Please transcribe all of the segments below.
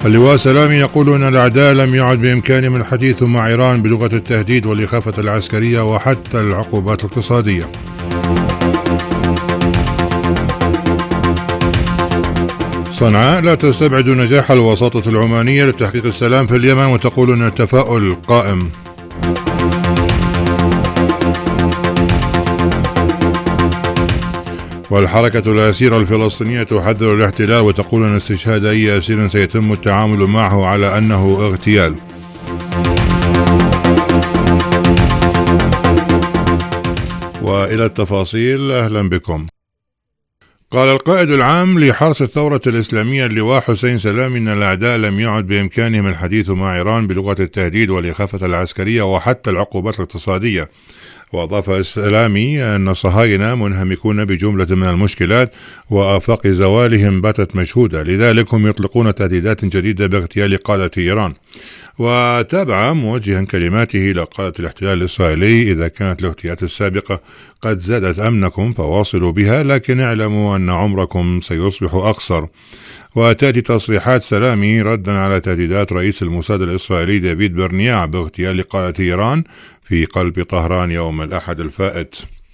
اللواء سلامي يقول أن الأعداء لم يعد بإمكانهم الحديث مع إيران بلغة التهديد والإخافة العسكرية وحتى العقوبات الاقتصادية. صنعاء لا تستبعد نجاح الوساطة العمانية لتحقيق السلام في اليمن وتقول أن التفاؤل قائم. والحركة الأسيرة الفلسطينية تحذر الاحتلال وتقول أن استشهاد أي أسير سيتم التعامل معه على أنه اغتيال. وإلى التفاصيل، أهلا بكم. قال القائد العام لحرس الثورة الإسلامية اللواء حسين سلامي أن الأعداء لم يعد بإمكانهم الحديث مع إيران بلغة التهديد والإخافة العسكرية وحتى العقوبات الاقتصادية. وأضاف السلامي أن الصهاينة منهمكون بجملة من المشكلات وآفاق زوالهم باتت مشهودة، لذلك هم يطلقون تهديدات جديدة باغتيال قادة إيران. وتابع موجها كلماته إلى قادة الاحتلال الإسرائيلي: إذا كانت الاغتيالات السابقة قد زادت أمنكم فواصلوا بها، لكن اعلموا أن عمركم سيصبح أقصر. وتأتي تصريحات سلامي ردا على تهديدات رئيس الموساد الإسرائيلي دافيد برنياع باغتيال قادة إيران في قلب طهران يوم الأحد الفائت.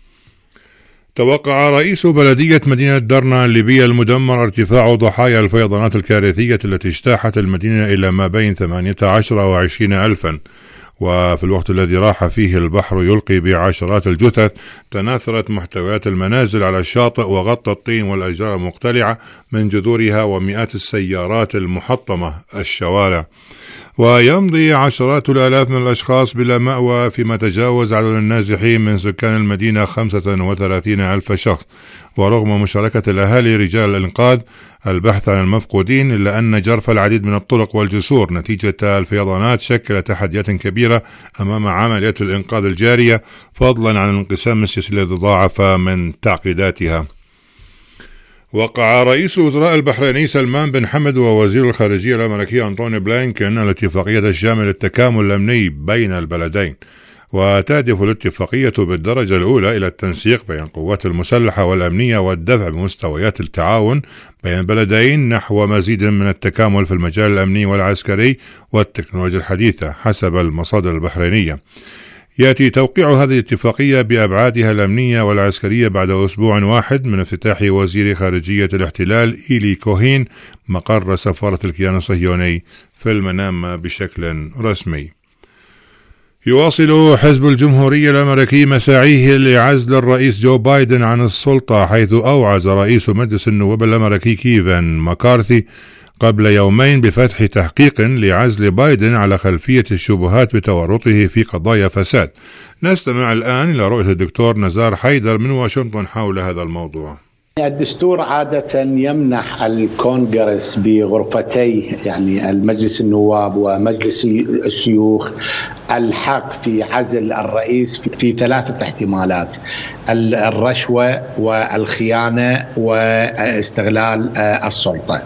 توقع رئيس بلدية مدينة درنا الليبية المدمرة ارتفاع ضحايا الفيضانات الكارثية التي اجتاحت المدينة إلى ما بين 18 و 20 ألفا. وفي الوقت الذي راح فيه البحر يلقي بعشرات الجثث، تناثرت محتويات المنازل على الشاطئ وغطى الطين والأشجار المقتلعة من جذورها ومئات السيارات المحطمة الشوارع. ويمضي عشرات الآلاف من الأشخاص بلا مأوى، فيما تجاوز عدد النازحين من سكان المدينة 35 ألف شخص. ورغم مشاركة الأهالي رجال الإنقاذ البحث عن المفقودين، إلا أن جرف العديد من الطرق والجسور نتيجة الفيضانات شكل تحديات كبيرة أمام عمليات الإنقاذ الجارية، فضلا عن الانقسام السياسي الذي ضاعف من تعقيداتها. وقع رئيس وزراء البحريني سلمان بن حمد ووزير الخارجية الأمريكي أنتوني بلينكن الاتفاقية الشاملة للتكامل الأمني بين البلدين. وتهدف الاتفاقية بالدرجة الأولى إلى التنسيق بين القوات المسلحة والأمنية والدفع بمستويات التعاون بين البلدين نحو مزيد من التكامل في المجال الأمني والعسكري والتكنولوجيا الحديثة حسب المصادر البحرينية. يأتي توقيع هذه الاتفاقية بأبعادها الأمنية والعسكرية بعد أسبوع واحد من افتتاح وزير خارجية الاحتلال إيلي كوهين مقر سفارة الكيان الصهيوني في المنامة بشكل رسمي. يواصل حزب الجمهورية الأمريكي مساعيه لعزل الرئيس جو بايدن عن السلطة، حيث أوعز رئيس مجلس النواب الأمريكي كيفن ماكارثي قبل يومين بفتح تحقيق لعزل بايدن على خلفية الشبهات بتورطه في قضايا فساد. نستمع الآن إلى رؤية الدكتور نزار حيدر من واشنطن حول هذا الموضوع. الدستور عادة يمنح الكونغرس بغرفتي، يعني المجلس النواب ومجلس الشيوخ، الحق في عزل الرئيس في 3 احتمالات: الرشوة والخيانة واستغلال السلطة.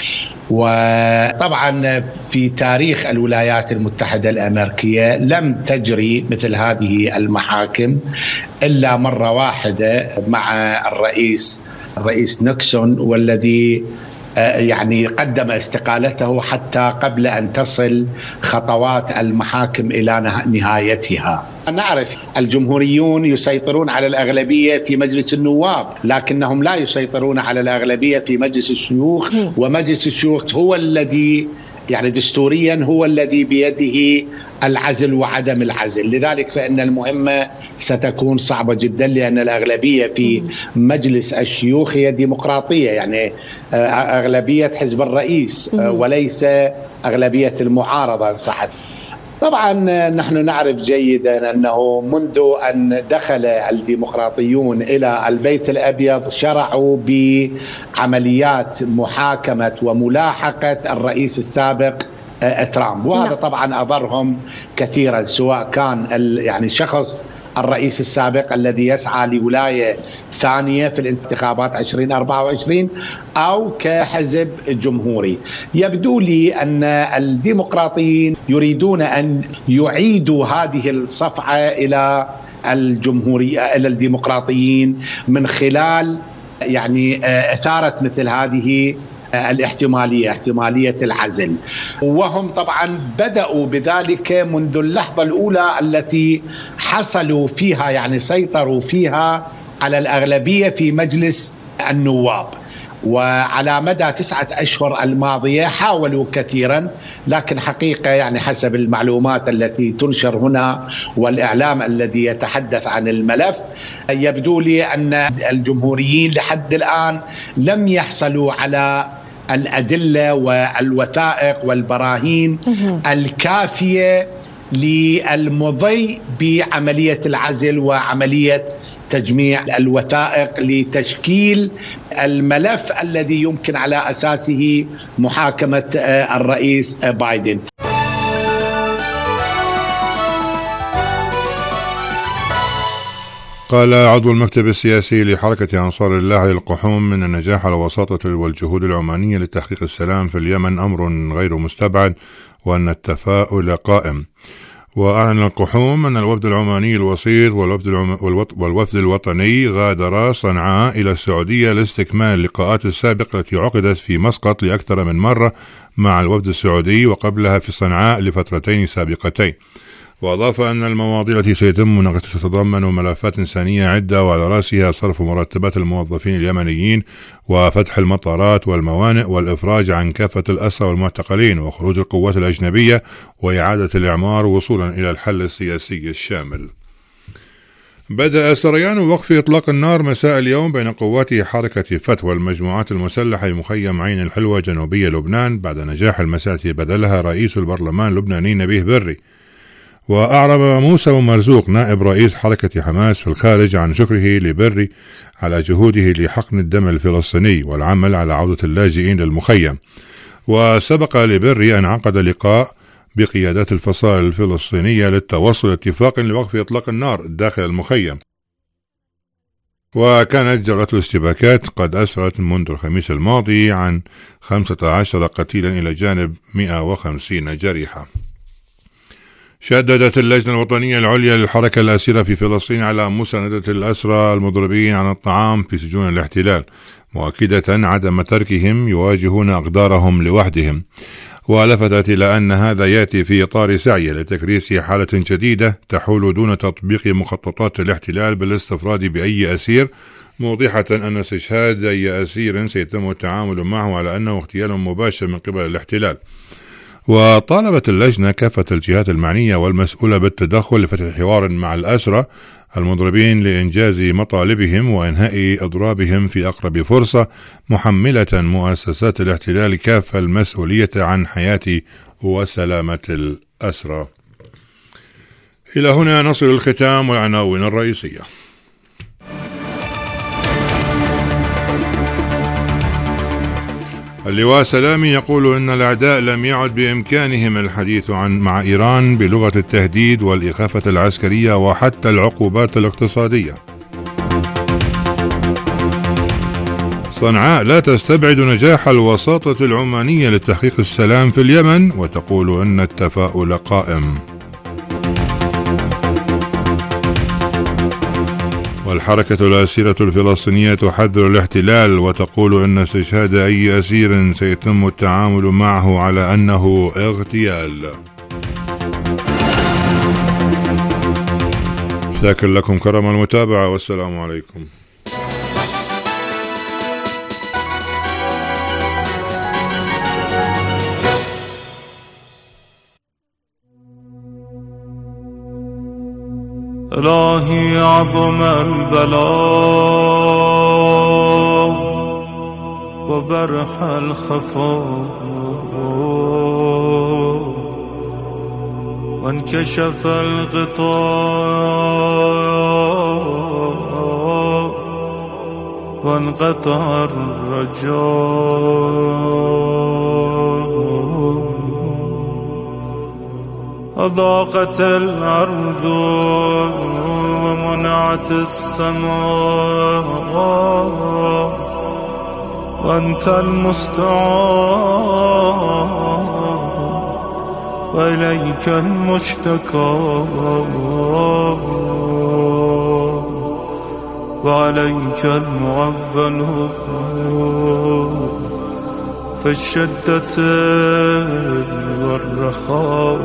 وطبعا في تاريخ الولايات المتحدة الأمريكية لم تجري مثل هذه المحاكم إلا مرة واحدة مع الرئيس نيكسون، والذي يعني قدم استقالته حتى قبل أن تصل خطوات المحاكم إلى نهايتها. نعرف الجمهوريون يسيطرون على الأغلبية في مجلس النواب، لكنهم لا يسيطرون على الأغلبية في مجلس الشيوخ، ومجلس الشيوخ هو الذي يعني دستوريا هو الذي بيده العزل وعدم العزل. لذلك فإن المهمة ستكون صعبة جدا، لأن الأغلبية في مجلس الشيوخ هي ديمقراطية، يعني أغلبية حزب الرئيس وليس أغلبية المعارضة. صحت. طبعا نحن نعرف جيدا أنه منذ أن دخل الديمقراطيون إلى البيت الأبيض شرعوا بعمليات محاكمة وملاحقة الرئيس السابق ترامب، وهذا طبعا أضرهم كثيرا، سواء كان يعني شخص الرئيس السابق الذي يسعى لولاية ثانية في الانتخابات 2024 أو كحزب جمهوري. يبدو لي أن الديمقراطيين يريدون أن يعيدوا هذه الصفعة إلى الجمهورية إلى الديمقراطيين من خلال يعني إثارة مثل هذه احتمالية العزل. وهم طبعا بدأوا بذلك منذ اللحظة الأولى التي حصلوا فيها، يعني سيطروا فيها على الأغلبية في مجلس النواب. وعلى مدى 9 أشهر الماضية حاولوا كثيرا، لكن حقيقة يعني حسب المعلومات التي تنشر هنا والإعلام الذي يتحدث عن الملف، يبدو لي أن الجمهوريين لحد الآن لم يحصلوا على الأدلة والوثائق والبراهين الكافية للمضي بعملية العزل وعملية تجميع الوثائق لتشكيل الملف الذي يمكن على أساسه محاكمة الرئيس بايدن. قال عضو المكتب السياسي لحركة أنصار الله للقحوم من النجاح والوساطة والجهود العمانية لتحقيق السلام في اليمن أمر غير مستبعد، وأن التفاؤل قائم. وأعلن القحوم أن الوفد العماني الوسيط والوفد الوطني غادرا صنعاء إلى السعودية لاستكمال اللقاءات السابقة التي عقدت في مسقط لأكثر من مرة مع الوفد السعودي، وقبلها في صنعاء لفترتين سابقتين. وأضاف أن المواضيع التي سيتم مناقشتها تتضمن ملفات إنسانية عدة، وعلى رأسها صرف مرتبات الموظفين اليمنيين وفتح المطارات والموانئ والإفراج عن كافة الأسرى والمعتقلين وخروج القوات الأجنبية وإعادة الإعمار وصولا إلى الحل السياسي الشامل. بدأ سريان وقف إطلاق النار مساء اليوم بين قوات حركة فتح والمجموعات المسلحة بمخيم عين الحلوة جنوبية لبنان بعد نجاح المساء التي بذلها رئيس البرلمان اللبناني نبيه بري. وأعرب موسى ومرزوق نائب رئيس حركة حماس في الخارج عن شكره لبري على جهوده لحقن الدم الفلسطيني والعمل على عودة اللاجئين للمخيم. وسبق لبري أن عقد لقاء بقيادات الفصائل الفلسطينية للتوصل لاتفاق لوقف إطلاق النار داخل المخيم. وكانت جولة الاشتباكات قد أسفرت منذ الخميس الماضي عن 15 قتيلا إلى جانب 150 جريحا. شددت اللجنة الوطنية العليا للحركة الأسيرة في فلسطين على مساندة الأسرى المضربين عن الطعام في سجون الاحتلال، مؤكدة عدم تركهم يواجهون أقدارهم لوحدهم. ولفتت إلى أن هذا يأتي في إطار سعي لتكريس حالة جديدة تحول دون تطبيق مخططات الاحتلال بالاستفراد بأي أسير، موضحة أن استشهاد أي أسير سيتم التعامل معه على أنه اغتيال مباشر من قبل الاحتلال. وطالبت اللجنة كافة الجهات المعنية والمسؤولة بالتدخل لفتح حوار مع الأسرى المضربين لإنجاز مطالبهم وإنهاء إضرابهم في أقرب فرصة، محملة مؤسسات الاحتلال كافة المسؤولية عن حياة وسلامة الأسرى. إلى هنا نصل الختام والعناوين الرئيسية. اللواء سلامي يقول إن الأعداء لم يعد بإمكانهم الحديث مع إيران بلغة التهديد والإخافة العسكرية وحتى العقوبات الاقتصادية. صنعاء لا تستبعد نجاح الوساطة العمانية لتحقيق السلام في اليمن وتقول إن التفاؤل قائم. والحركة الأسيرة الفلسطينية تحذر الاحتلال وتقول إن استشهاد أي أسير سيتم التعامل معه على أنه اغتيال. شاكر لكم كرم المتابعة والسلام عليكم. إلهي عظم البلاء وبرح الخفاء وانكشف الغطاء وانقطع الرجاء أضاقت الأرض ومنعت السماء وأنت المستعان وإليك المشتكى وعليك المعول في الشدة والرخاء.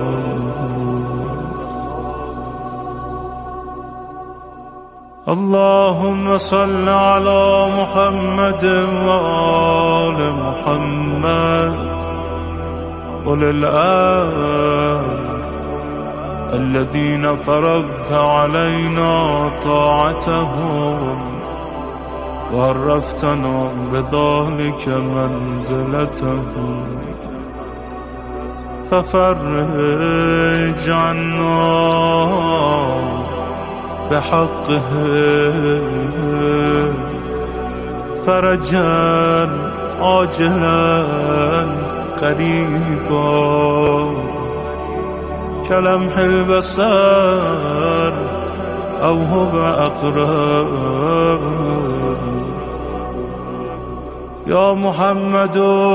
اللهم صل على محمد وآل محمد وللآل الذين فرضت علينا طاعتهم وعرفتنا بذلك منزلتهم، ففرج عنا بحقه فرجا عاجلا قريبا كلمح البصر أو هو أقرب. يا محمد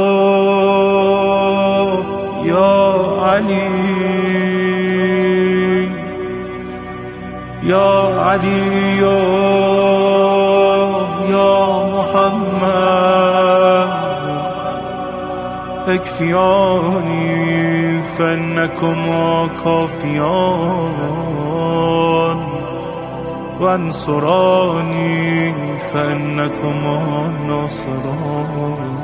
يا علي يا علي يا محمد اكفياني فإنكما كافيان وانصراني فإنكما ناصران.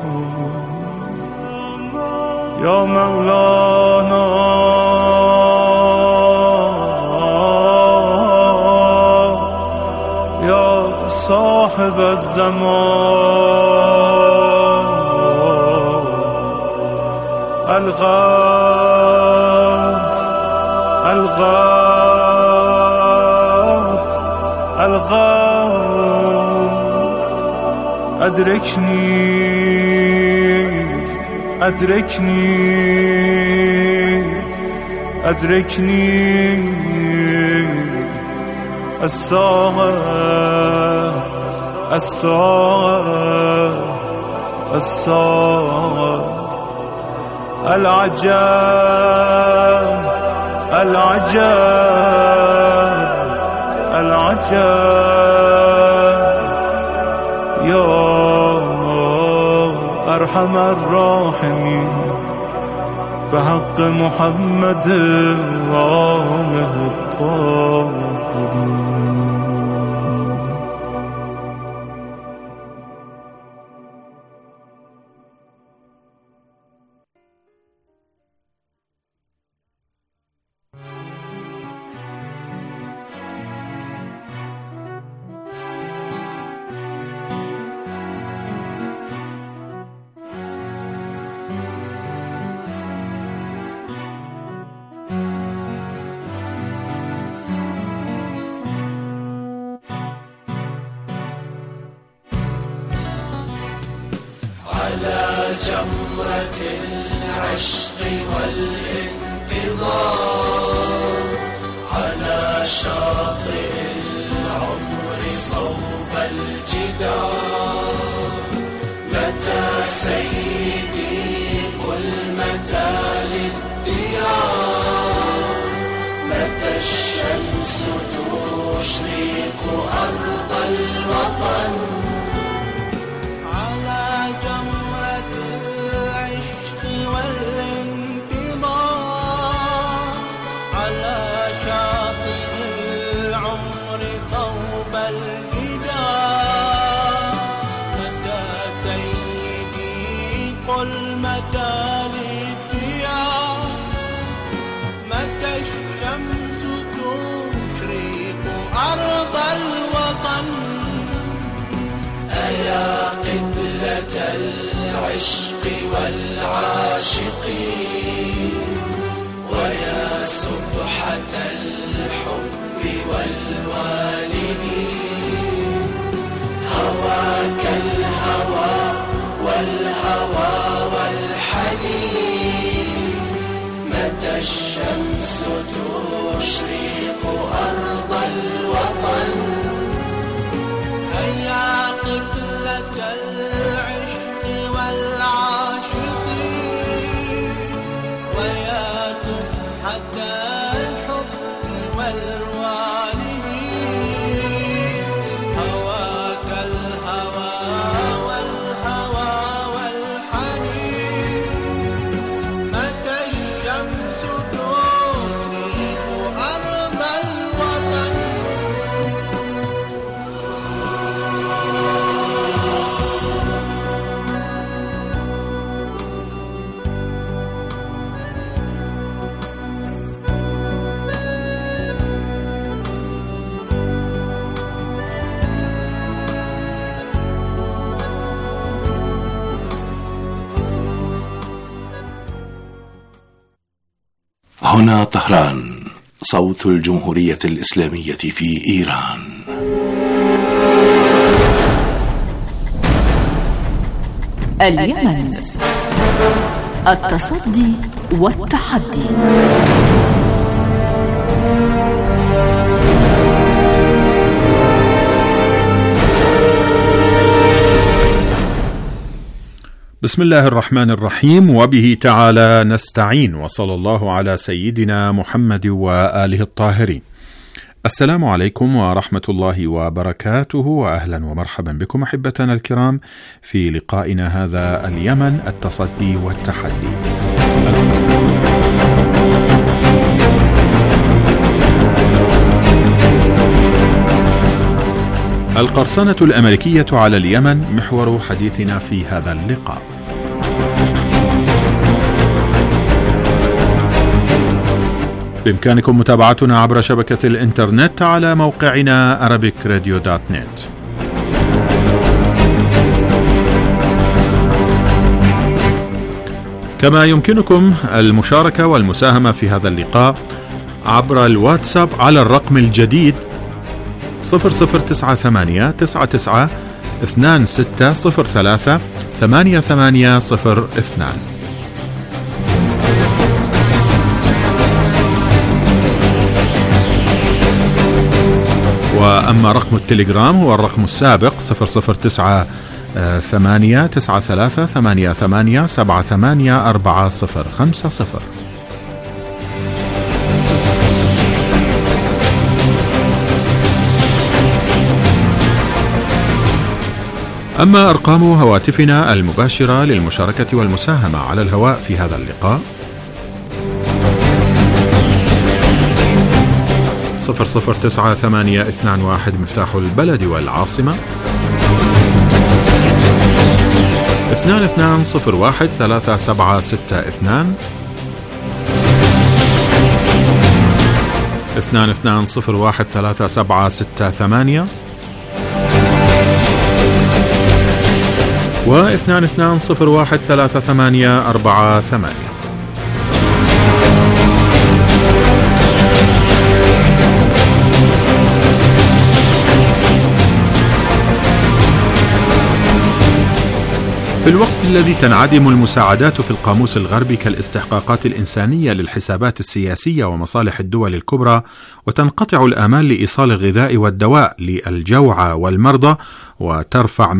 يا مولانا يا صاحب الزمان الغوث الغوث الغوث أدركني أدركني أدركني الساعة الساعة الساعة العجاب العجاب العجاب. يا أرحم الراحمين بحق محمد وآله الطاهرين. جمرة العشق والانتظار على شاطئ العمر صوب الجدار. متى سيدي قل متى للديار، متى الشمس تشرق أرض الوطن. يا قبلة العشق والعاشقين، ويا سبحة الحب والوالدين. هواك الهوى والهوى والحنين، متى الشمس تشرق أرض الوطن. هيا قبلة العشق والعاشقين، ويا سبحة الحب والوالدين. هواك الهوى والهوى والحنين، هنا طهران، صوت الجمهورية الإسلامية في إيران. اليمن، التصدي والتحدي. بسم الله الرحمن الرحيم، وبه تعالى نستعين، وصلى الله على سيدنا محمد وآله الطاهرين. السلام عليكم ورحمة الله وبركاته، وأهلا ومرحبا بكم أحبتنا الكرام في لقائنا هذا اليمن، التصدي والتحدي. القرصنة الأمريكية على اليمن محور حديثنا في هذا اللقاء. بإمكانكم متابعتنا عبر شبكة الإنترنت على موقعنا arabicradio.net. كما يمكنكم المشاركة والمساهمة في هذا اللقاء عبر الواتساب على الرقم الجديد 0098-2603-8802. وأما رقم التليجرام هو الرقم السابق 009-888-78-78-4050. أما أرقام هواتفنا المباشرة للمشاركة والمساهمة على الهواء في هذا اللقاء 009821 مفتاح البلد والعاصمة، 22013762، 22013768، و22013848. في الوقت الذي تنعدم المساعدات في القاموس الغربي كالاستحقاقات الإنسانية للحسابات السياسية ومصالح الدول الكبرى، وتنقطع الآمال لإيصال الغذاء والدواء للجوعى والمرضى، وترتفع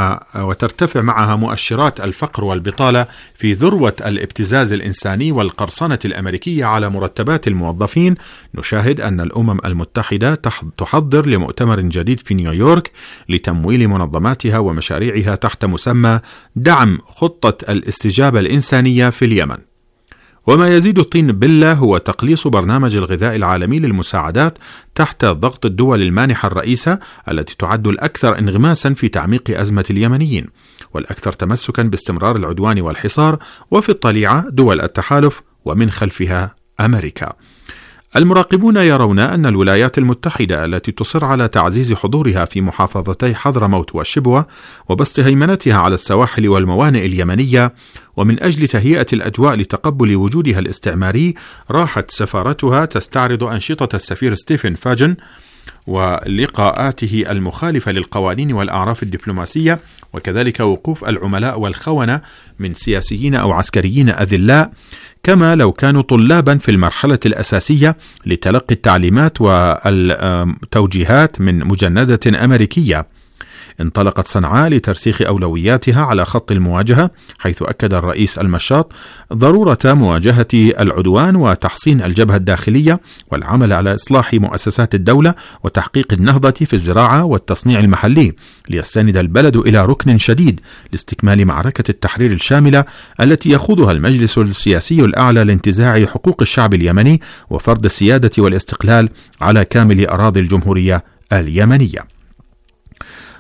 معها مؤشرات الفقر والبطالة في ذروة الابتزاز الإنساني والقرصنة الأمريكية على مرتبات الموظفين، نشاهد أن الأمم المتحدة تحضر لمؤتمر جديد في نيويورك لتمويل منظماتها ومشاريعها تحت مسمى دعم خطة الاستجابة الإنسانية في اليمن. وما يزيد الطين بلة هو تقليص برنامج الغذاء العالمي للمساعدات تحت ضغط الدول المانحة الرئيسة التي تعد الأكثر انغماسا في تعميق أزمة اليمنيين، والأكثر تمسكا باستمرار العدوان والحصار، وفي الطليعة دول التحالف ومن خلفها أمريكا. المراقبون يرون أن الولايات المتحدة التي تصر على تعزيز حضورها في محافظتي حضرموت والشبوة وبسط هيمنتها على السواحل والموانئ اليمنية، ومن أجل تهيئة الأجواء لتقبل وجودها الاستعماري، راحت سفارتها تستعرض أنشطة السفير ستيفن فاجن ولقاءاته المخالفة للقوانين والأعراف الدبلوماسية، وكذلك وقوف العملاء والخونة من سياسيين أو عسكريين أذلاء، كما لو كانوا طلابا في المرحلة الأساسية لتلقي التعليمات والتوجيهات من مجندة أمريكية. انطلقت صنعاء لترسيخ أولوياتها على خط المواجهة، حيث أكد الرئيس المشاط ضرورة مواجهة العدوان وتحصين الجبهة الداخلية والعمل على إصلاح مؤسسات الدولة وتحقيق النهضة في الزراعة والتصنيع المحلي، ليستند البلد إلى ركن شديد لاستكمال معركة التحرير الشاملة التي يخوضها المجلس السياسي الأعلى لانتزاع حقوق الشعب اليمني وفرض السيادة والاستقلال على كامل أراضي الجمهورية اليمنية.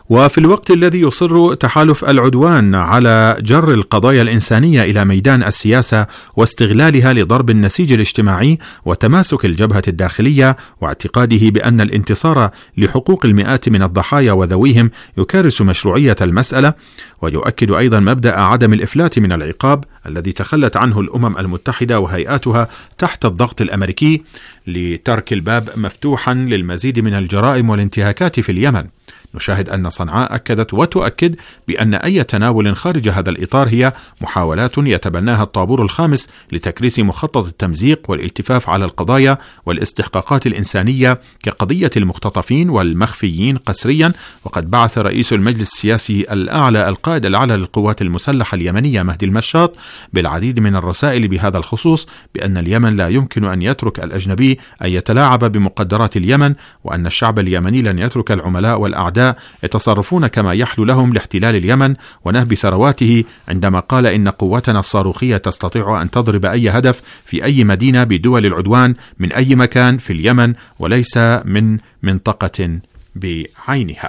وفي الوقت الذي يصر تحالف العدوان على جر القضايا الإنسانية إلى ميدان السياسة واستغلالها لضرب النسيج الاجتماعي وتماسك الجبهة الداخلية، واعتقاده بأن الانتصار لحقوق المئات من الضحايا وذويهم يكرس مشروعية المسألة، ويؤكد أيضا مبدأ عدم الإفلات من العقاب الذي تخلت عنه الأمم المتحدة وهيئاتها تحت الضغط الأمريكي لترك الباب مفتوحا للمزيد من الجرائم والانتهاكات في اليمن. نشاهد أن صنعاء أكدت وتؤكد بأن أي تناول خارج هذا الإطار هي محاولات يتبناها الطابور الخامس لتكريس مخطط التمزيق والالتفاف على القضايا والاستحقاقات الإنسانية كقضية المختطفين والمخفيين قسريا. وقد بعث رئيس المجلس السياسي الأعلى القائد الأعلى للقوات المسلحة اليمنية مهدي المشاط بالعديد من الرسائل بهذا الخصوص، بأن اليمن لا يمكن أن يترك الأجنبي أن يتلاعب بمقدرات اليمن، وأن الشعب اليمني لن يترك العملاء والأعداء يتصرفون كما يحلو لهم لاحتلال اليمن ونهب ثرواته، عندما قال إن قوتنا الصاروخية تستطيع أن تضرب أي هدف في أي مدينة بدول العدوان من أي مكان في اليمن وليس من منطقة بعينها.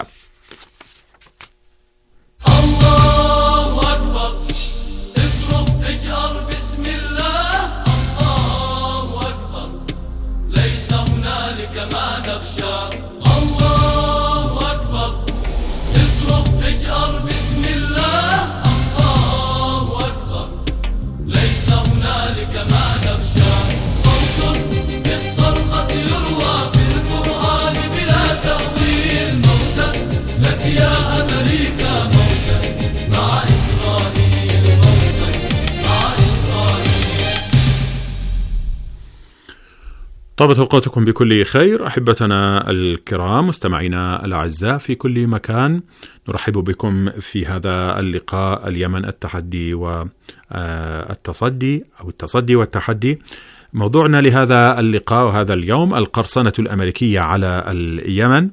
الله أكبر، اصرخ اجهر بسم الله. الله أكبر، ليس هنالك ما نخشى. الله أكبر، اصرخ اجهر بسم الله. الله أكبر، ليس هنالك ما نخشى. صوت بالصرخة يروى في القرآن بلا تأويل. موتا لك يا أمريكا، موتا مع إسرائيل، موتا مع إسرائيل. طابت أوقاتكم بكل خير أحبتنا الكرام، مستمعينا الأعزاء في كل مكان، نرحب بكم في هذا اللقاء اليمن التحدي والتصدي أو التصدي والتحدي. موضوعنا لهذا اللقاء وهذا اليوم القرصنة الأمريكية على اليمن.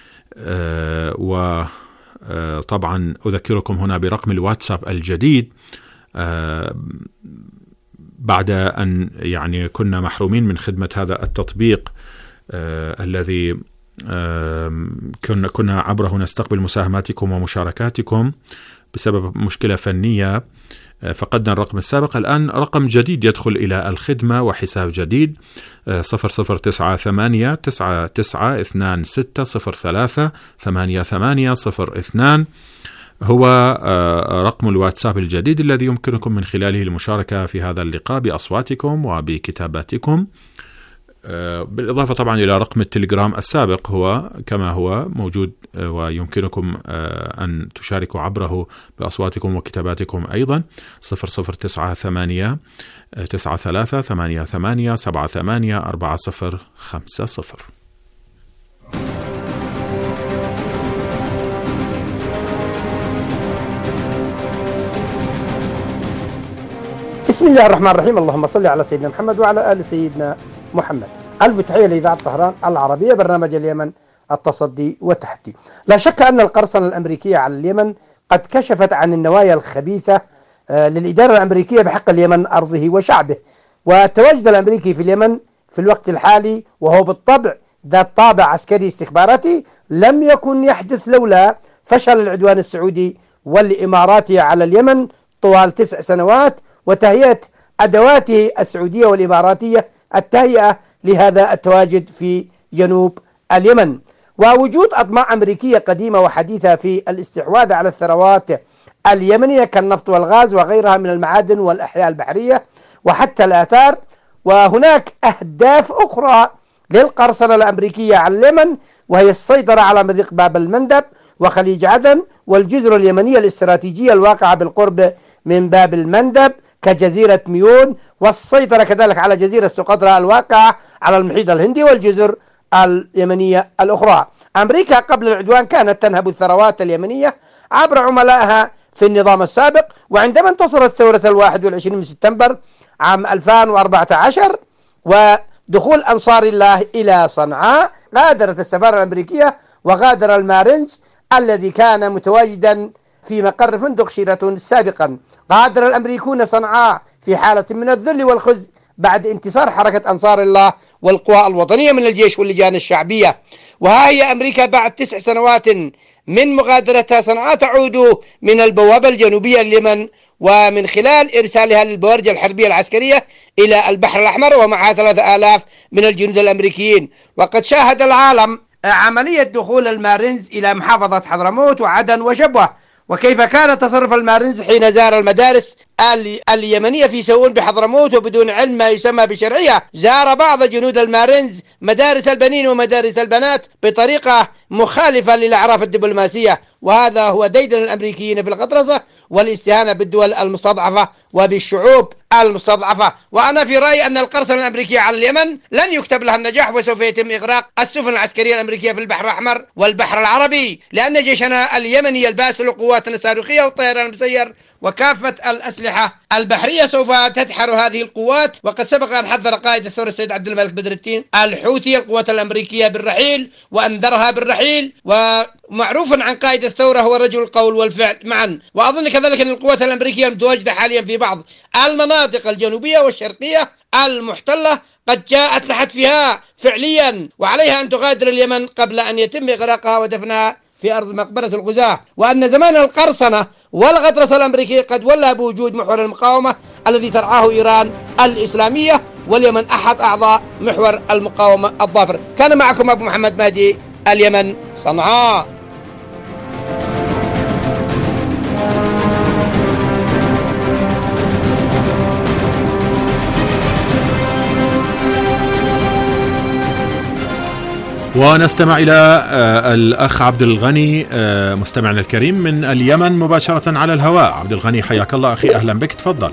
وطبعا أذكركم هنا برقم الواتساب الجديد بعد أن كنا محرومين من خدمة هذا التطبيق الذي كنا عبره نستقبل مساهماتكم ومشاركاتكم بسبب مشكلة فنية. فقدنا الرقم السابق، الآن رقم جديد يدخل إلى الخدمة وحساب جديد 0098-9926038802 هو رقم الواتساب الجديد الذي يمكنكم من خلاله المشاركة في هذا اللقاء بأصواتكم وبكتاباتكم، بالإضافة طبعا إلى رقم التليجرام السابق هو كما هو موجود، ويمكنكم أن تشاركوا عبره بأصواتكم وكتاباتكم أيضا 0098-9388-784050. بسم الله الرحمن الرحيم. اللهم صل على سيدنا محمد وعلى آل سيدنا محمد. ألف تحية لإذاعة طهران العربية، برنامج اليمن التصدي والتحدي. لا شك أن القرصنة الأمريكية على اليمن قد كشفت عن النوايا الخبيثة للإدارة الأمريكية بحق اليمن أرضه وشعبه. والتواجد الأمريكي في اليمن في الوقت الحالي وهو بالطبع ذات طابع عسكري استخباراتي لم يكن يحدث لولا فشل العدوان السعودي والإماراتي على اليمن طوال 9 سنوات، وتهيئة أدواته السعودية والإماراتية التهيئة لهذا التواجد في جنوب اليمن، ووجود أطماع أمريكية قديمة وحديثة في الاستحواذ على الثروات اليمنية كالنفط والغاز وغيرها من المعادن والأحياء البحرية وحتى الآثار. وهناك أهداف أخرى للقرصنة الأمريكية على اليمن، وهي السيطرة على مضيق باب المندب وخليج عدن والجزر اليمنية الاستراتيجية الواقعة بالقرب من باب المندب كجزيرة ميون، والسيطرة كذلك على جزيرة سقطرى الواقعة على المحيط الهندي والجزر اليمنية الأخرى. أمريكا قبل العدوان كانت تنهب الثروات اليمنية عبر عملائها في النظام السابق، وعندما انتصرت ثورة 21 من سبتمبر عام 2014 ودخول أنصار الله إلى صنعاء، غادرت السفارة الأمريكية وغادر المارينز الذي كان متواجدا في مقر فندق شيراتون سابقا. غادر الأمريكون صنعاء في حالة من الذل والخزي بعد انتصار حركة أنصار الله والقوى الوطنية من الجيش واللجان الشعبية. وها هي أمريكا بعد 9 سنوات من مغادرتها صنعاء تعود من البوابة الجنوبية لليمن، ومن خلال إرسالها للبوارج الحربية العسكرية إلى البحر الأحمر ومعها 3000 من الجنود الأمريكيين. وقد شاهد العالم عملية دخول المارينز إلى محافظة حضرموت وعدن وشبوة، وكيف كان تصرف المارينز حين زار المدارس اليمنية في سؤون بحضرموت وبدون علم ما يسمى بشرعية. زار بعض جنود المارينز مدارس البنين ومدارس البنات بطريقة مخالفة للأعراف الدبلوماسية، وهذا هو ديدن الأمريكيين في الغطرسة والاستهانة بالدول المستضعفة وبالشعوب المستضعفة. وأنا في رأيي أن القرصنة الأمريكية على اليمن لن يكتب لها النجاح، وسوف يتم إغراق السفن العسكرية الأمريكية في البحر الأحمر والبحر العربي، لأن جيشنا اليمني الباسل وقواتنا الصاروخية والطيران المسير وكافة الأسلحة البحرية سوف تدحر هذه القوات. وقد سبق أن حذر قائد الثورة السيد عبد الملك بدر الدين الحوثي القوات الأمريكية بالرحيل وأنذرها بالرحيل، ومعروف عن قائد الثورة هو رجل القول والفعل معا. وأظن كذلك أن القوات الأمريكية المتواجدة حاليا في بعض المناطق الجنوبية والشرقية المحتلة قد جاءت لحتفها فعليا، وعليها أن تغادر اليمن قبل أن يتم إغراقها ودفنها في أرض مقبرة الغزاة. وأن زمان القرصنة والغطرسة الأمريكية قد ولى بوجود محور المقاومة الذي ترعاه إيران الإسلامية، واليمن أحد أعضاء محور المقاومة الظافر. كان معكم أبو محمد مهدي، اليمن، صنعاء. ونستمع إلى الأخ عبد الغني مستمعنا الكريم من اليمن مباشرة على الهواء. عبد الغني حياك الله أخي، أهلا بك، تفضل.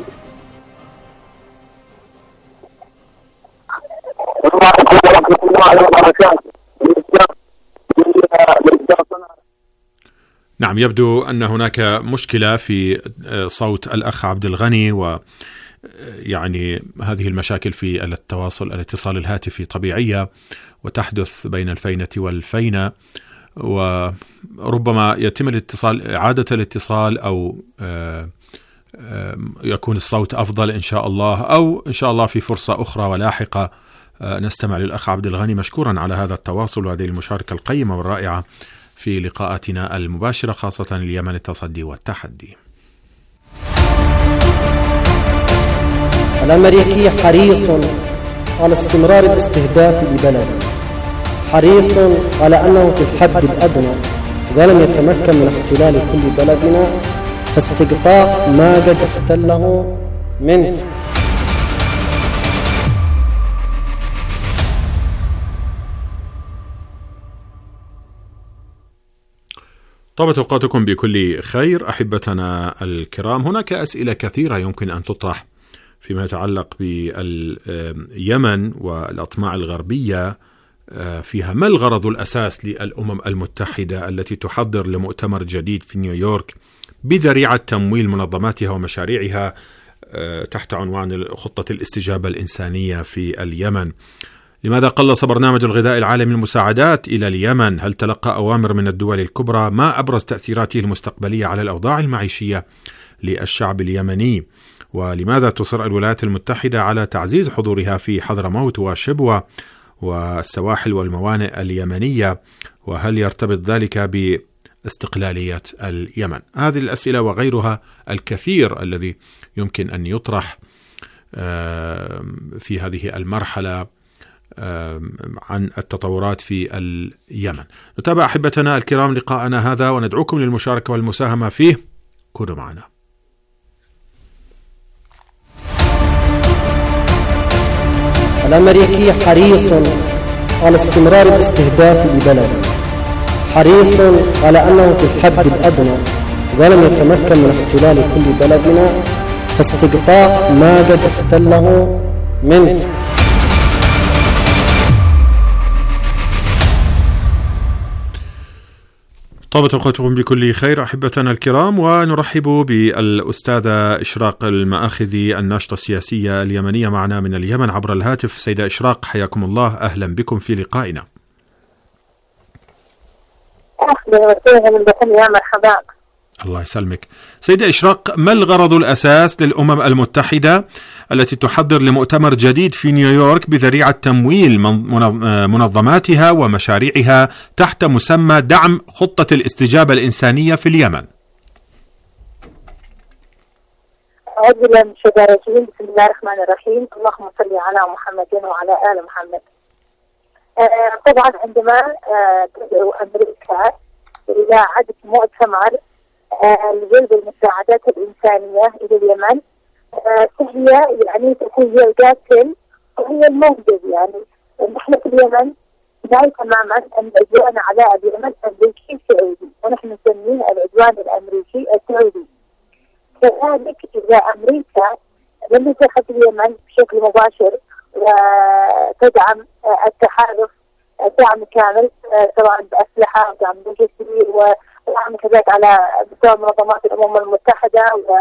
نعم، يبدو أن هناك مشكلة في صوت الأخ عبد الغني، و يعني هذه المشاكل في الاتصال الهاتفي طبيعية وتحدث بين الفينة والفينة، وربما يتم الاتصال إعادة الاتصال أو يكون الصوت أفضل إن شاء الله، أو إن شاء الله في فرصة أخرى ولاحقة نستمع للأخ عبد الغني. مشكورا على هذا التواصل وهذه المشاركة القيمة والرائعة في لقاءاتنا المباشرة، خاصة اليمن التصدي والتحدي. الأمريكي حريص على استمرار الاستهداف لبلده، حريص على أنه في الحد الأدنى إذا لم يتمكن من احتلال كل بلدنا فاستقطاع ما قد احتله منه. طابت أوقاتكم بكل خير أحبتنا الكرام. هناك أسئلة كثيرة يمكن أن تطرح فيما يتعلق باليمن والأطماع الغربية فيها. ما الغرض الأساس للأمم المتحدة التي تحضر لمؤتمر جديد في نيويورك بذريعة تمويل منظماتها ومشاريعها تحت عنوان خطة الاستجابة الإنسانية في اليمن؟ لماذا قلص برنامج الغذاء العالمي المساعدات إلى اليمن؟ هل تلقى أوامر من الدول الكبرى؟ ما أبرز تأثيراته المستقبلية على الأوضاع المعيشية للشعب اليمني؟ ولماذا تصر الولايات المتحدة على تعزيز حضورها في حضرموت وشبوة والسواحل والموانئ اليمنية؟ وهل يرتبط ذلك باستقلالية اليمن؟ هذه الأسئلة وغيرها الكثير الذي يمكن أن يطرح في هذه المرحلة عن التطورات في اليمن. نتابع أحبتنا الكرام لقاءنا هذا وندعوكم للمشاركة والمساهمة فيه. كونوا معنا. الأمريكي حريص على استمرار الاستهداف لبلده، حريص على أنه في الحد الأدنى إذا لم يتمكن من احتلال كل بلدنا فاستقطاع ما قد احتله منه. طابت أوقاتكم بكل خير أحبتنا الكرام، ونرحب بالأستاذة إشراق المآخذي الناشطة السياسية اليمنية معنا من اليمن عبر الهاتف. سيدة إشراق حياكم الله، أهلا بكم في لقائنا. أهلا وسهلا بكم، يا مرحبا. الله يسلمك. سيدة إشراق، ما الغرض الأساس للأمم المتحدة التي تحضر لمؤتمر جديد في نيويورك بذريعة تمويل منظماتها ومشاريعها تحت مسمى دعم خطة الاستجابة الإنسانية في اليمن؟ أعوذ بالله من الشيطان الرجيم. بسم الله الرحمن الرحيم. اللهم صل على محمد وعلى آل محمد. طبعا عندما تدعو أمريكا إلى عقد مؤتمر لجلب المساعدات الإنسانية إلى اليمن، فهي يعني تكون هي القاتل وهي المنقذ. يعني نحن في اليمن نعي تماما أن العدوان على اليمن أمريكي سعودي، ونحن نسميه العدوان الأمريكي السعودي. كذلك إذا أمريكا لم تتخذ اليمن بشكل مباشر وتدعم التحالف دعم كامل سواء بأسلحة ودعم لوجستي ودعم كذلك على مستوى منظمات الأمم المتحدة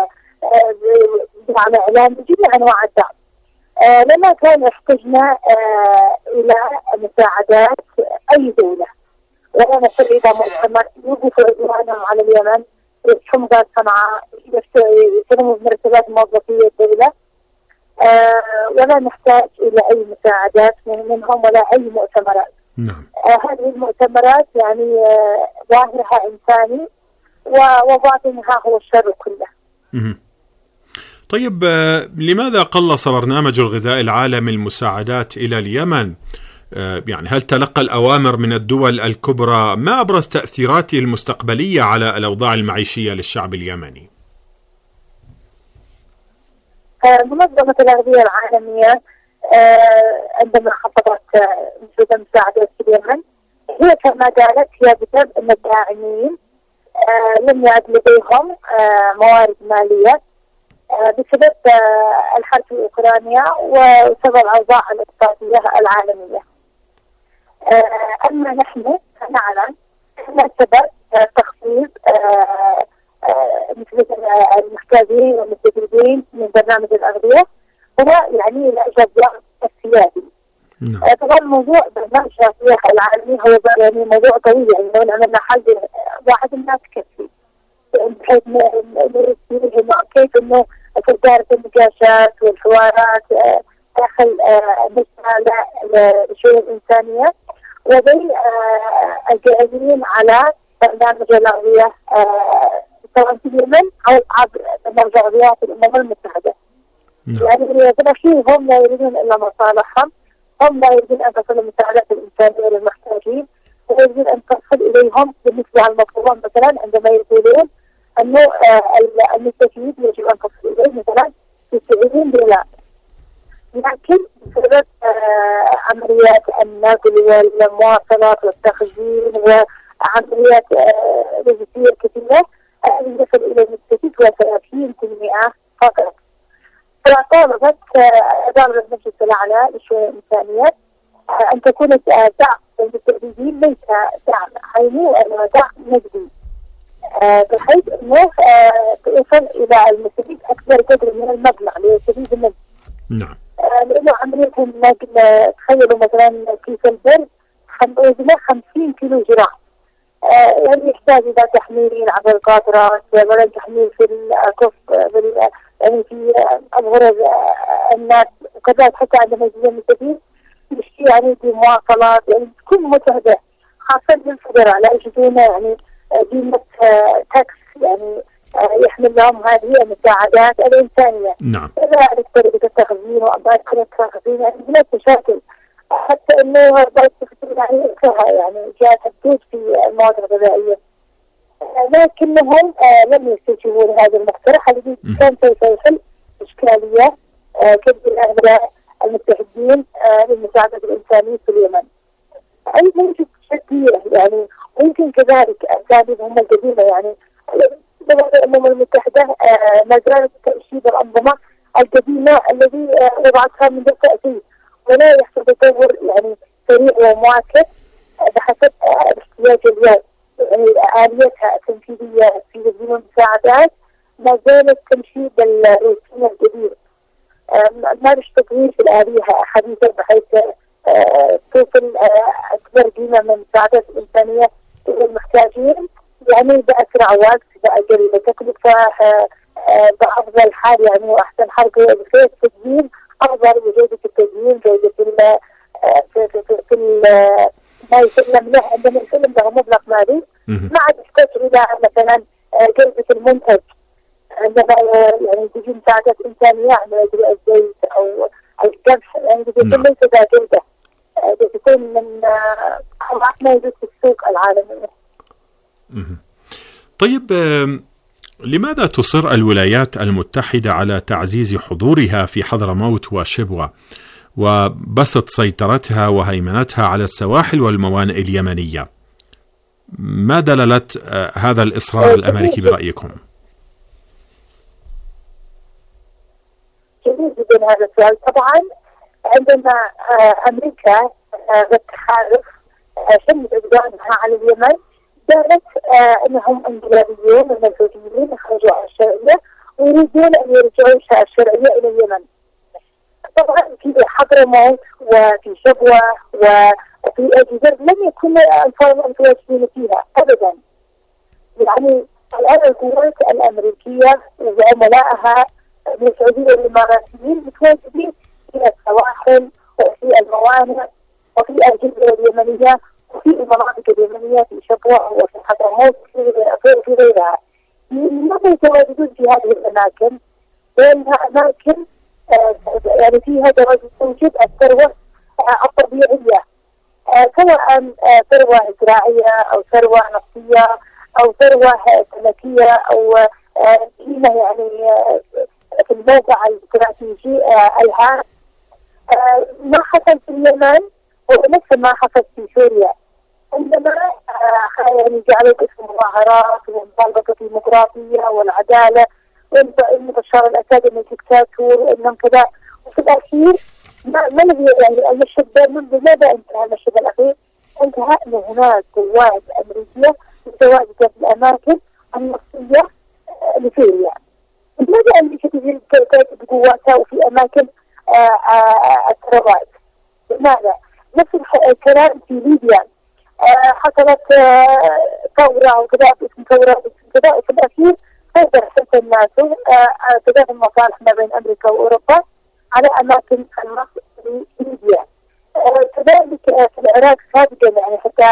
ودعم إعلامي جميع أنواع الدعم، لما كان احتجنا إلى مساعدات أي دولة، ولا نصل إلى مؤتمر يوقف عدوانهم على اليمن، يحكم غاز صنعاء، يسلموا بمرتبات موظفية الدولة، ولا نحتاج إلى أي مساعدات منهم ولا أي مؤتمرات. نعم. هذه المؤتمرات يعني ظاهرها إنساني وباطنها هو الشر كله. طيب، لماذا قلص برنامج الغذاء العالمي المساعدات إلى اليمن؟ يعني هل تلقى الأوامر من الدول الكبرى؟ ما أبرز تأثيراته المستقبلية على الأوضاع المعيشية للشعب اليمني؟ منظمة الأغذية العالمية عندما خفضت نسبة المساعدات في اليمن، هي كما قالت هي بسبب أن الداعمين لم يعد لديهم موارد مالية بسبب الحرب في أوكرانيا وسبب الأوضاع الاقتصادية العالمية. أما نحن نعلم أن سبب تخفيض نسبة المحتاجين والمستفيدين من برنامج الأغذية هو يعني الأجابة السياسي. طبعا موضوع برنامج الأغذية العالمي هو يعني موضوع طويل، يعني لو عملنا حل واحد ما تكفي، بحيث كيف إنه تدارس النقاشات والحوارات داخل مسألة الشؤون الإنسانية وبين القائمين على برنامج الأغذية سواء في اليمن أو عبر برنامج الأغذية في الأمم المتحدة. يعني في الأخير هم لا يريدون إلا مصالحهم، هم لا يريدون أن تصل المساعدات الإنسانية للمحتاجين، ويريدون أن تصل إليهم بالنسبة للمطلوبين، مثلا عندما يقولون أنه المستفيد يجب أن تصل إليه مثلا $90. لكن بسبب عمليات النقل والمواصلات والتخزين وعمليات لوجستية كثيرة يصل إلى المستفيد هو 30% فقط. فطالبت مجلس الأعلى للشؤون الإنسانية أن تكون دعم المستفيدين ليس دعم عيني وإنما دعم نقدي، بحيث أنه يصل إلى المستفيد أكبر قدر من المبلغ ليستفيد منه. نعم. لأنه عملية النقل تخيلوا مثلا كيس البر وزنه 50 كيلو جرام، يعني يحتاج إلى تحميل عبر القاطرات ولا تحميل في الكف يعني في أظهر الناس، وكذلك حتى عندما يجي المستفيد يشتي يعني في مواصلات يعني تكون متعبة، خاصة للفقراء لا يجدون يعني قيمة تاكس يعني يحمل لهم هذه المساعدات الإنسانية. نعم. كذلك طريقة التخزين وأبعاد التخزين يعني هناك مشاكل، حتى إنه بعض التخزين يعني جاءت حدود في المواد الغذائية، لكنهم لم يستجيبوا لهذا المقترح الذي كان سوف يحل إشكالية كبيرة على المستفيدين للمساعدة الإنسانية في اليمن. أيضا يوجد كثير يعني ممكن كذلك أساليب هم القديمة، يعني الأمم المتحدة ما زالت تأشيد الأنظمة القديمة الذي وضعتها من التأسيس، ولا يحصل تطور يعني سريع ومواكب بحسب احتياج اليوم. يعني آليتها التنفيذية في تقديم المساعدات ما زالت تمشي بالروتين الجديد، ما فيش تطوير في الآلية حديثة بحيث توصل أكبر قيمة من المساعدات الإنسانية للمحتاجين يعني بأسرع وقت، بأقل تكلفة، بأفضل حال يعني وأحسن حال في التسجيل، أفضل وجودة التسجيل، جودة في ما يسلم له عندما يسلم له مبلغ مالي، ما عاد يحتاج إلى مثلا جودة المنتج عندما يعني تجي مساعدة إنسانية على الزيت أو القمح، يعني بيكون ليس ذا جودة، بيكون من أضعف ما يوجد في السوق العالمية. طيب، لماذا تصر الولايات المتحدة على تعزيز حضورها في حضرموت وشبوة وبسط سيطرتها وهيمنتها على السواحل والموانئ اليمنية؟ ما دلالة هذا الإصرار الأمريكي برأيكم؟ جميل جدا هذا السؤال. طبعا عندما أمريكا بالتحالف شنت عدوانها على اليمن، قالت أنهم انقلابيون ومنفذيين خرجوا على الشرعية ويريدون أن يرجعوا الشرعية إلى اليمن. طبعا في حضرموت وفي شبوة وفي الجزر لم يكن أنصار متواجدين فيها أبدا. يعني الآن القوات الأمريكية وعملائها من السعودية والإماراتيين متواجدين في السواحل وفي الموانئ وفي الجزر اليمنية وفي المناطق اليمنية في شبوة وفي حضرموت وفي غيرها. لماذا يتواجدون في هذه الأماكن؟ لأنها أماكن يعني فيها توجد الثروة الطبيعية، سواء ثروة زراعية أو ثروة نفطية أو ثروة سمكية أو قيمة يعني في الموقع الاستراتيجي الهام. ما حصل في اليمن هو نفس ما حصل في سوريا، عندما يعني جعلوا اسم مظاهرات ومطالبة الديمقراطية والعدالة وإن بشار الأسد إنه دكتاتور وإنهم كذا، وفي الأخير ما الذي يعني المشهد منذ ماذا انتهى المشهد الأخير؟ انتهى أن هناك قوات أمريكية متواجدة في الأماكن النفطية لسوريا. لماذا أمريكا تجي بقواتها وفي أماكن الثروات؟ لماذا؟ نفس الكلام في ليبيا، حصلت ثورة وكذا باسم ثورة باسم كذا، وفي الأخير قدر حتى الناس تدافع المصالح ما بين أمريكا وأوروبا على أماكن النفط في ليبيا. كذلك في العراق سابقا يعني حتى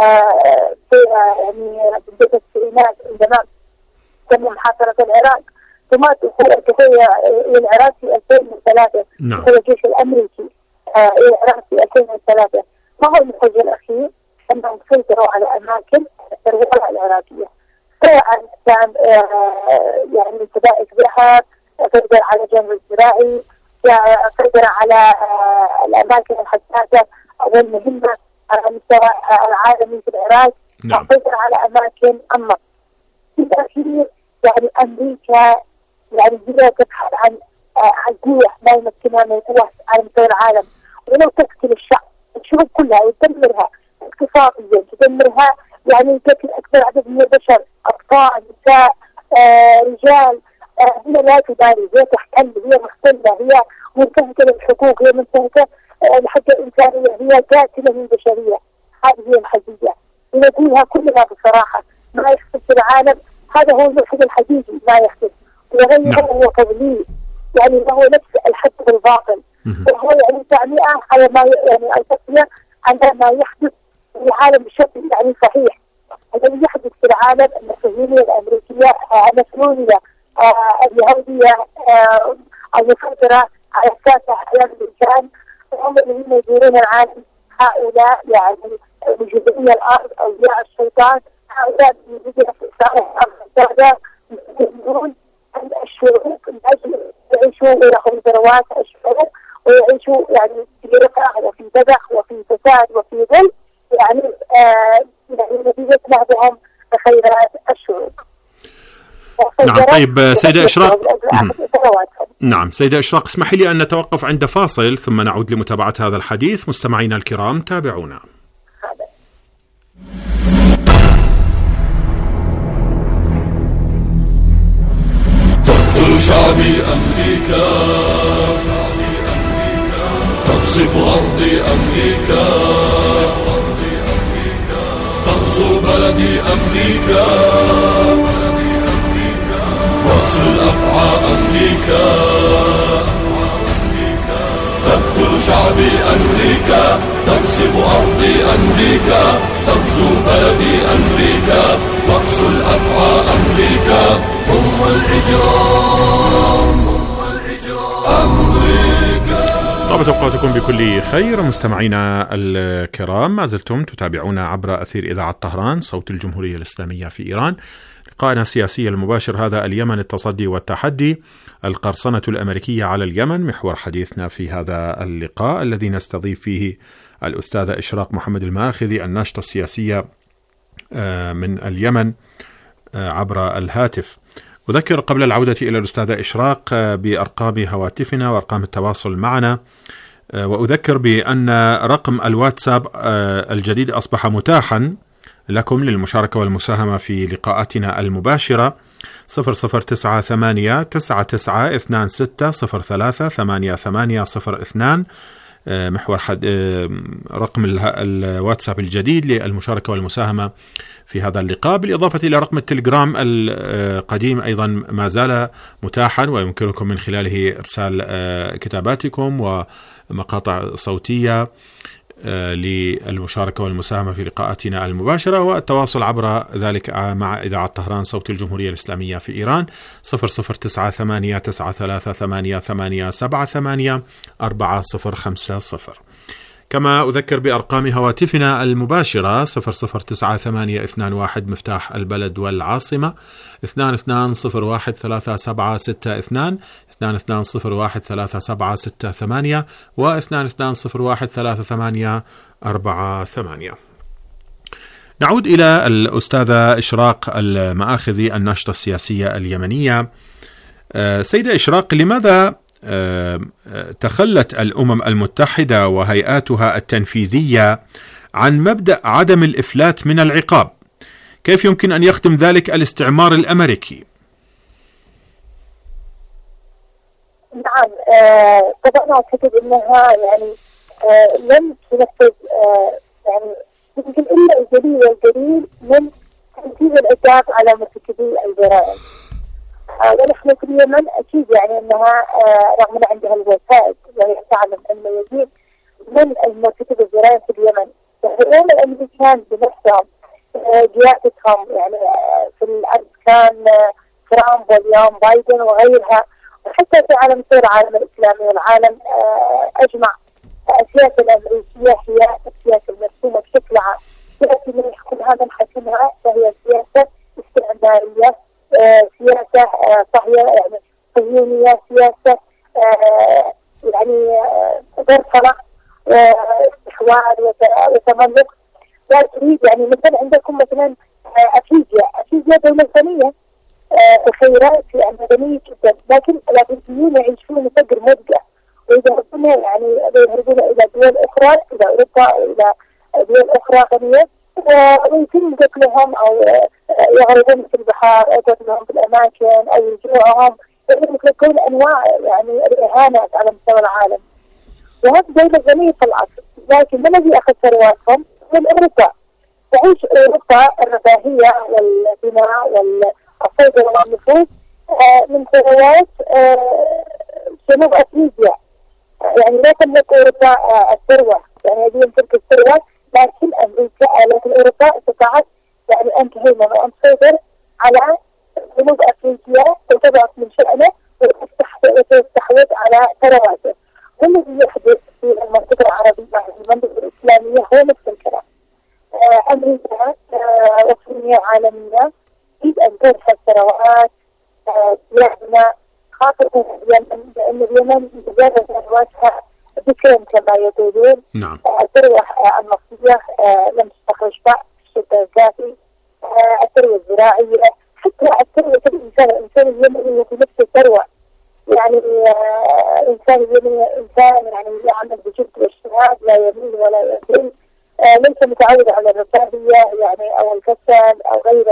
يعني بداية التسعينات عندما تم محاصرة العراق ثم دخول العراق في 2003 دخول الجيش الأمريكي إلى العراق في 2003. ما هو المخرج الأخير؟ أنهم سيطروا على أماكن الثروة العراقية، سواء كان يعني سبائك ذهب، سيطر على الجانب الزراعي، سيطر على الأماكن الحساسة والمهمة على المستوى العالمي في العراق، سيطر على أماكن النفط. في الأخير يعني أمريكا يعني هي تبحث عن قوة ما يمكنها من قوة على مستوى العالم، ولو تقتل الشعوب كلها وتدمرها اقتصاديا، تدمرها يعني تقتل أكبر عدد من البشر، أطفال، نساء، رجال، هي لا تبالي، هي تحتل، هي مختلة، هي منتهكة للحقوق، هي منتهكة لحق الإنسانية، هي قاتلة للبشرية. هذه هي الحقيقة ونقولها كلنا بصراحة. ما يحدث في العالم هذا هو المشهد الحقيقي، ما يحدث وغيره هو تضليل، يعني هو نفس الحد بالباطل، وهو يعني تعمية على ما يعني التسمية على ما يحدث في العالم بشكل يعني صحيح. الذي يحدث في العالم أن الصهيونية الأمريكية المسؤولية اليهودية المسيطرة على الساسة حياة الإنسان، وهم الذين يديرون العالم. هؤلاء يعني وجودية الأرض أولياء الشيطان، هؤلاء يريدون استئصال الأرض، يريدون أن الشعوب من أجل يعيشوا ويأخذوا ثروات الشعوب ويعيشوا يعني في رفاه وفي ذبح وفي فساد وفي ظلم، يعني نتيجة نهبهم خيرات الشعوب. نعم. طيب سيدة إشراق، نعم سيدة إشراق، اسمحي لي أن نتوقف عند فاصل ثم نعود لمتابعة هذا الحديث. مستمعينا الكرام تابعونا. تقتل شعبي أمريكا، تقصف أرض أمريكا، تغصب بلدي أمريكا، رأس الأفعى أمريكا، تقتل شعبي أمريكا، تقصف أرضي أمريكا، تغزو بلدي أمريكا، رأس الأفعى أمريكا، أم الإجرام أمريكا. طابت أوقاتكم بكل خير مستمعينا الكرام، ما زلتم تتابعون عبر أثير إذاعة طهران صوت الجمهورية الإسلامية في إيران. لقاءنا السياسي المباشر هذا اليمن، التصدي والتحدي، القرصنة الأمريكية على اليمن، محور حديثنا في هذا اللقاء الذي نستضيف فيه الأستاذة إشراق محمد الماخذي الناشطة السياسية من اليمن عبر الهاتف. أذكر قبل العودة إلى الأستاذة إشراق بأرقام هواتفنا وأرقام التواصل معنا، وأذكر بأن رقم الواتساب الجديد أصبح متاحا لكم للمشاركة والمساهمة في لقاءاتنا المباشرة 009626038802 محور رقم الواتساب الجديد للمشاركة والمساهمة في هذا اللقاء، بالإضافة إلى رقم التليجرام القديم أيضا ما زال متاحا، ويمكنكم من خلاله إرسال كتاباتكم ومقاطع صوتية للمشاركة والمساهمة في لقاءاتنا المباشرة، والتواصل عبر ذلك مع إذاعة طهران صوت الجمهورية الإسلامية في إيران 00989388784050. كما أذكر بأرقام هواتفنا المباشرة 009821 مفتاح البلد والعاصمة 22013762 22013768 و 22013848. نعود إلى الأستاذة إشراق المآخذي الناشطة السياسية اليمنية. سيدة إشراق، لماذا تخلت الأمم المتحدة وهيئاتها التنفيذية عن مبدأ عدم الإفلات من العقاب؟ كيف يمكن أن يخدم ذلك الاستعمار الأمريكي؟ نعم، طبعا أعتقد أنها يعني لم تنفذ يعني يمكن إلا القليل والقليل من تنفيذ العقاب على مرتكبي الجرائم. ونحن في اليمن أكيد يعني أنها رغم أن عندها الوسائل وهي تعلم أن يزيد من المرتكب الجرائم في اليمن، اليوم الأمريكان بنفسهم قيادتهم يعني في الأمس كان ترامب واليوم بايدن وغيرها، وحتى في عالم سير العالم الإسلامي والعالم أجمع السياسة الأمريكية هي السياسة المرسومة بشكل عام، سياسة من يحكمها من حكمها فهي سياسة استعمارية، سياسة صهيونية يعني صهيونية، سياسة يعني برطلة استحواذ وتملك. لا تريد يعني مثلا عندكم مثلا أفريقيا دولة غنية بخيرات يعني غنية جدا، لكن الأفريقيين يعيشون فقر مدقع، ويذهبون يعني يذهبون إلى دول أخرى، إلى أوروبا، إلى دول أخرى غنية، ويتم قتلهم أو يغرقون في البحار أو قتلهم في الأماكن أو يجوعهم، يتلقون أنواع يعني الإهانات على مستوى العالم. وهذه دولة غنية في الأصل، لكن ما الذي أخذ ثرواتهم؟ من أوروبا. تعيش أوروبا الرفاهية والبناء والسيطرة والنفوذ من ثروات جنوب أفريقيا. يعني لا تملك أوروبا الثروة، يعني هذه تملك الثروة، لكن أوروبا استطاعت يعني أن تهيمن وأن تسيطر على جنوب أفريقيا وتضعف من شأنه وتستحوذ على ثرواته. والذي يحدث في المنطقة العربية المنطقة الإسلامية هو نفس الكلام. أمريكا وصولية عالمية تريد أن ترفع الثروات بلادنا، خاصة اليمن، لأن اليمن مجرد ثرواتها بكرا كما يقولون. نعم. الثروة النفطية لم تستخرج بعد الشكل الكافي، الثروة الزراعية، حتى الثروة الإنسان اليمني في نفس الثروة. يعني الإنسان اليمني إنسان يعني يعمل بجد واجتهاد، لا يميل ولا يميل، ليس متعود على الرفاهية يعني أو الكسل أو غيره.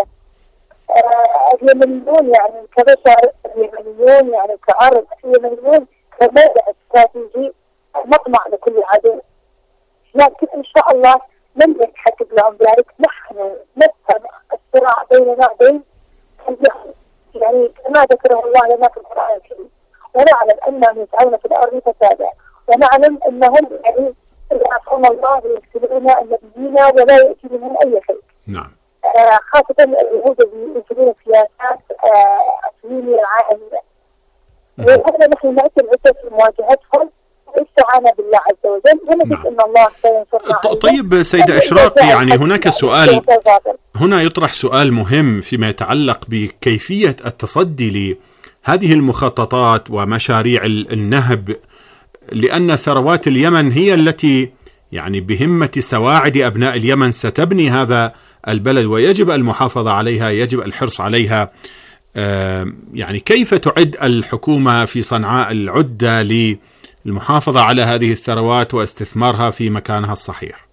اليمنيون يعني كبشر، اليمنيون يعني كعرب، اليمنيون كمبدأ استراتيجي مطمع لكل عدو، لكن إن شاء الله لم يتحقق لهم ذلك. نحن نفهم الصراع بيننا وبين اليهود، يعني كما ذكره الله لنا في القرآن الكريم، ونعلم أنهم يسعون في الأرض فسادا، ونعلم أنهم يعني يعصون الله ويقتلون النبيين ولا يأتون من أي شيء. نعم. خاصة اليهود اللي ينشرون سياسات أقليمية عالمية. وهذا نحن نأتي العدة في مواجهتهم واستعانة بالله عز وجل، ونجد أن الله سينصرنا. طيب سيدة إشراق، يعني هناك سؤال هنا يطرح سؤال مهم فيما يتعلق بكيفية التصدي لهذه المخططات ومشاريع النهب، لأن ثروات اليمن هي التي يعني بهمة سواعد أبناء اليمن ستبني هذا البلد، ويجب المحافظة عليها، يجب الحرص عليها. يعني كيف تعد الحكومة في صنعاء العدة للمحافظة على هذه الثروات واستثمارها في مكانها الصحيح؟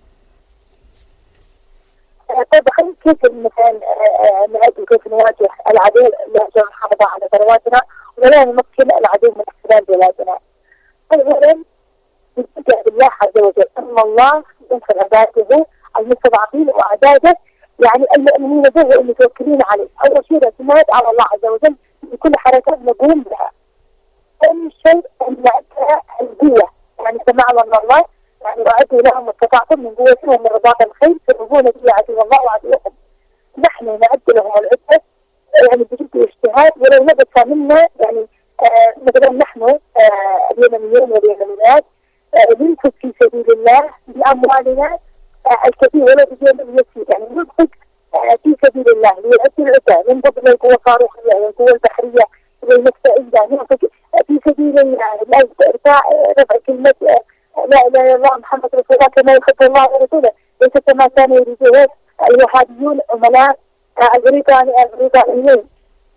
طيب خلينا كيف مثلا نعد كيف نواجه العدو لأجل المحافظة على ثرواتنا ولا نمكن العدو من احتلال بلادنا. أولا نتبع بالله عز وجل أن الله ينصر عباده المستضعفين وأعداده، يعني المؤمنين به والمتوكلين عليه. أول شيء الاعتماد على الله عز وجل في كل حركات نقوم بها. ثاني شيء أن القوة، يعني كما أمرنا الله يعني وأعدوا لهم ما استطعتم من قوة ومن رباط الخيل ترهبون به عدو الله وعدوكم. نحن نعد لهم العدة يعني بجد واجتهاد، ولو نبت منا يعني مثلا نحن اليمنيين واليمنيات ننفق في سبيل الله بأموالنا الكثير ولا بجانب اليسير، يعني ننفق في سبيل الله ليعد العدة من ضمن القوة الصاروخية والقوة البحرية والمدفعية، ننفق في سبيل الله لإرفاع رفع كلمة لا إله إلا الله محمد رسول الله كما يحب الله ورسوله، ليس كما كانوا يريدون الوهابيون عملاء البريطانيين.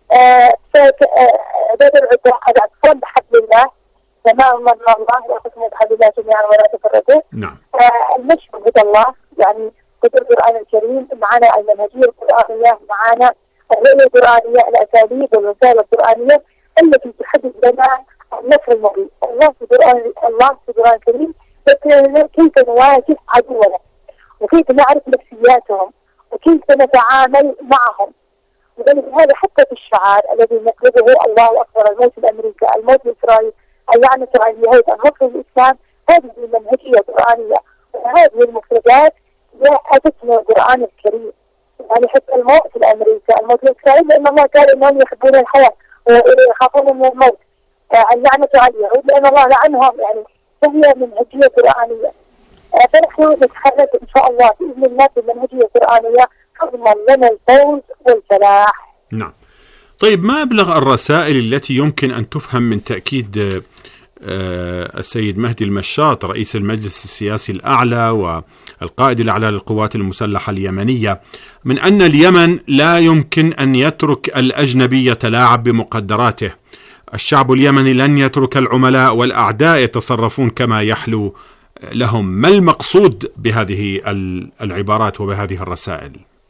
فعدد العدة هذا أقسام بحبل الله كما أمرنا الله واعتصموا بحبل الله جميعا ولا تفرقوا. نعم. المشي بهدى الله، يعني هدى القرآن الكريم، معنا المنهجية القرآنية، معنا الرؤية القرآنية، الأساليب والوسائل القرآنية التي تحدد لنا النصر المبين. الله في القرآن الكريم ذكرنا كيف نواجه عدونا وكيف نعرف نفسياتهم وكيف نتعامل معهم. ولذلك هذا حتى في الشعار الذي نطلبه الله أكبر، الموت لأمريكا، الموت لإسرائيل، اللعنة على اليهود، النصر للإسلام، هذه المنهجية القرآنية وهذه المفردات جاءتنا القرآن الكريم. يعني حتى الموت لأمريكا، الموت لإسرائيل، لأن الله قال إنهم يحبون الحياة ويخافون من الموت. اللعنة على اليهود لأن الله لعنهم، يعني فهي منهجية قرآنية. فنحن نتحرك إن شاء الله بإذن الله بالمنهجية القرآنية تضمن لنا الفوز والفلاح. نعم. طيب ما أبلغ الرسائل التي يمكن أن تفهم من تأكيد السيد مهدي المشاط رئيس المجلس السياسي الأعلى والقائد الأعلى للقوات المسلحة اليمنية من أن اليمن لا يمكن أن يترك الأجنبي يتلاعب بمقدراته؟ الشعب اليمني لن يترك العملاء والأعداء يتصرفون كما يحلو لهم. ما المقصود بهذه العبارات وبهذه الرسائل؟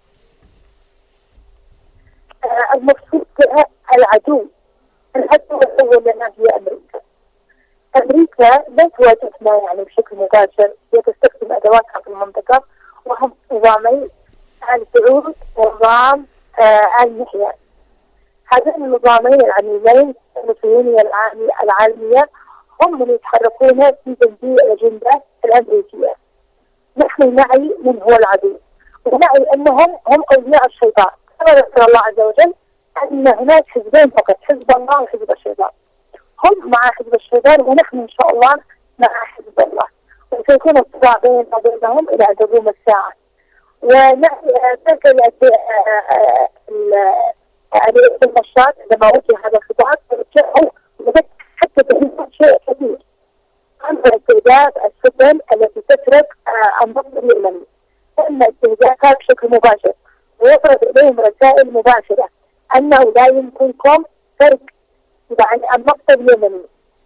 المقصود العدو الأول لنا هي أمريكا. أمريكا لا تواجهنا يعني بشكل مباشر، هي تستخدم أدواتها في المنطقة، وهم نظامي آل سعود ونظام آل نحيان. هذين النظامين العميلين الصهيونية العالمية هم من يتحركون في تنفيذ الأجندة الأمريكية. نحن نعي من هو العدو، ونعي أنهم هم أولياء الشيطان. كما ذكر الله عز وجل أن هناك حزبين فقط، حزب الله وحزب الشيطان. هم مع حزب الشيطان ونحن إن شاء الله مع حزب الله، وسيكون الصراع بيننا وبينهم إلى أن تقوم الساعة. ونحن المشاط عندما وجه هذا الخطاب حتى تهمهم شيء كثير عن استهداف السفن التي تسرق النفط اليمني، تم استهدافها بشكل مباشر ويفرض إليهم رسائل مباشرة أنه لا يمكنكم سرق يعني النفط اليمني.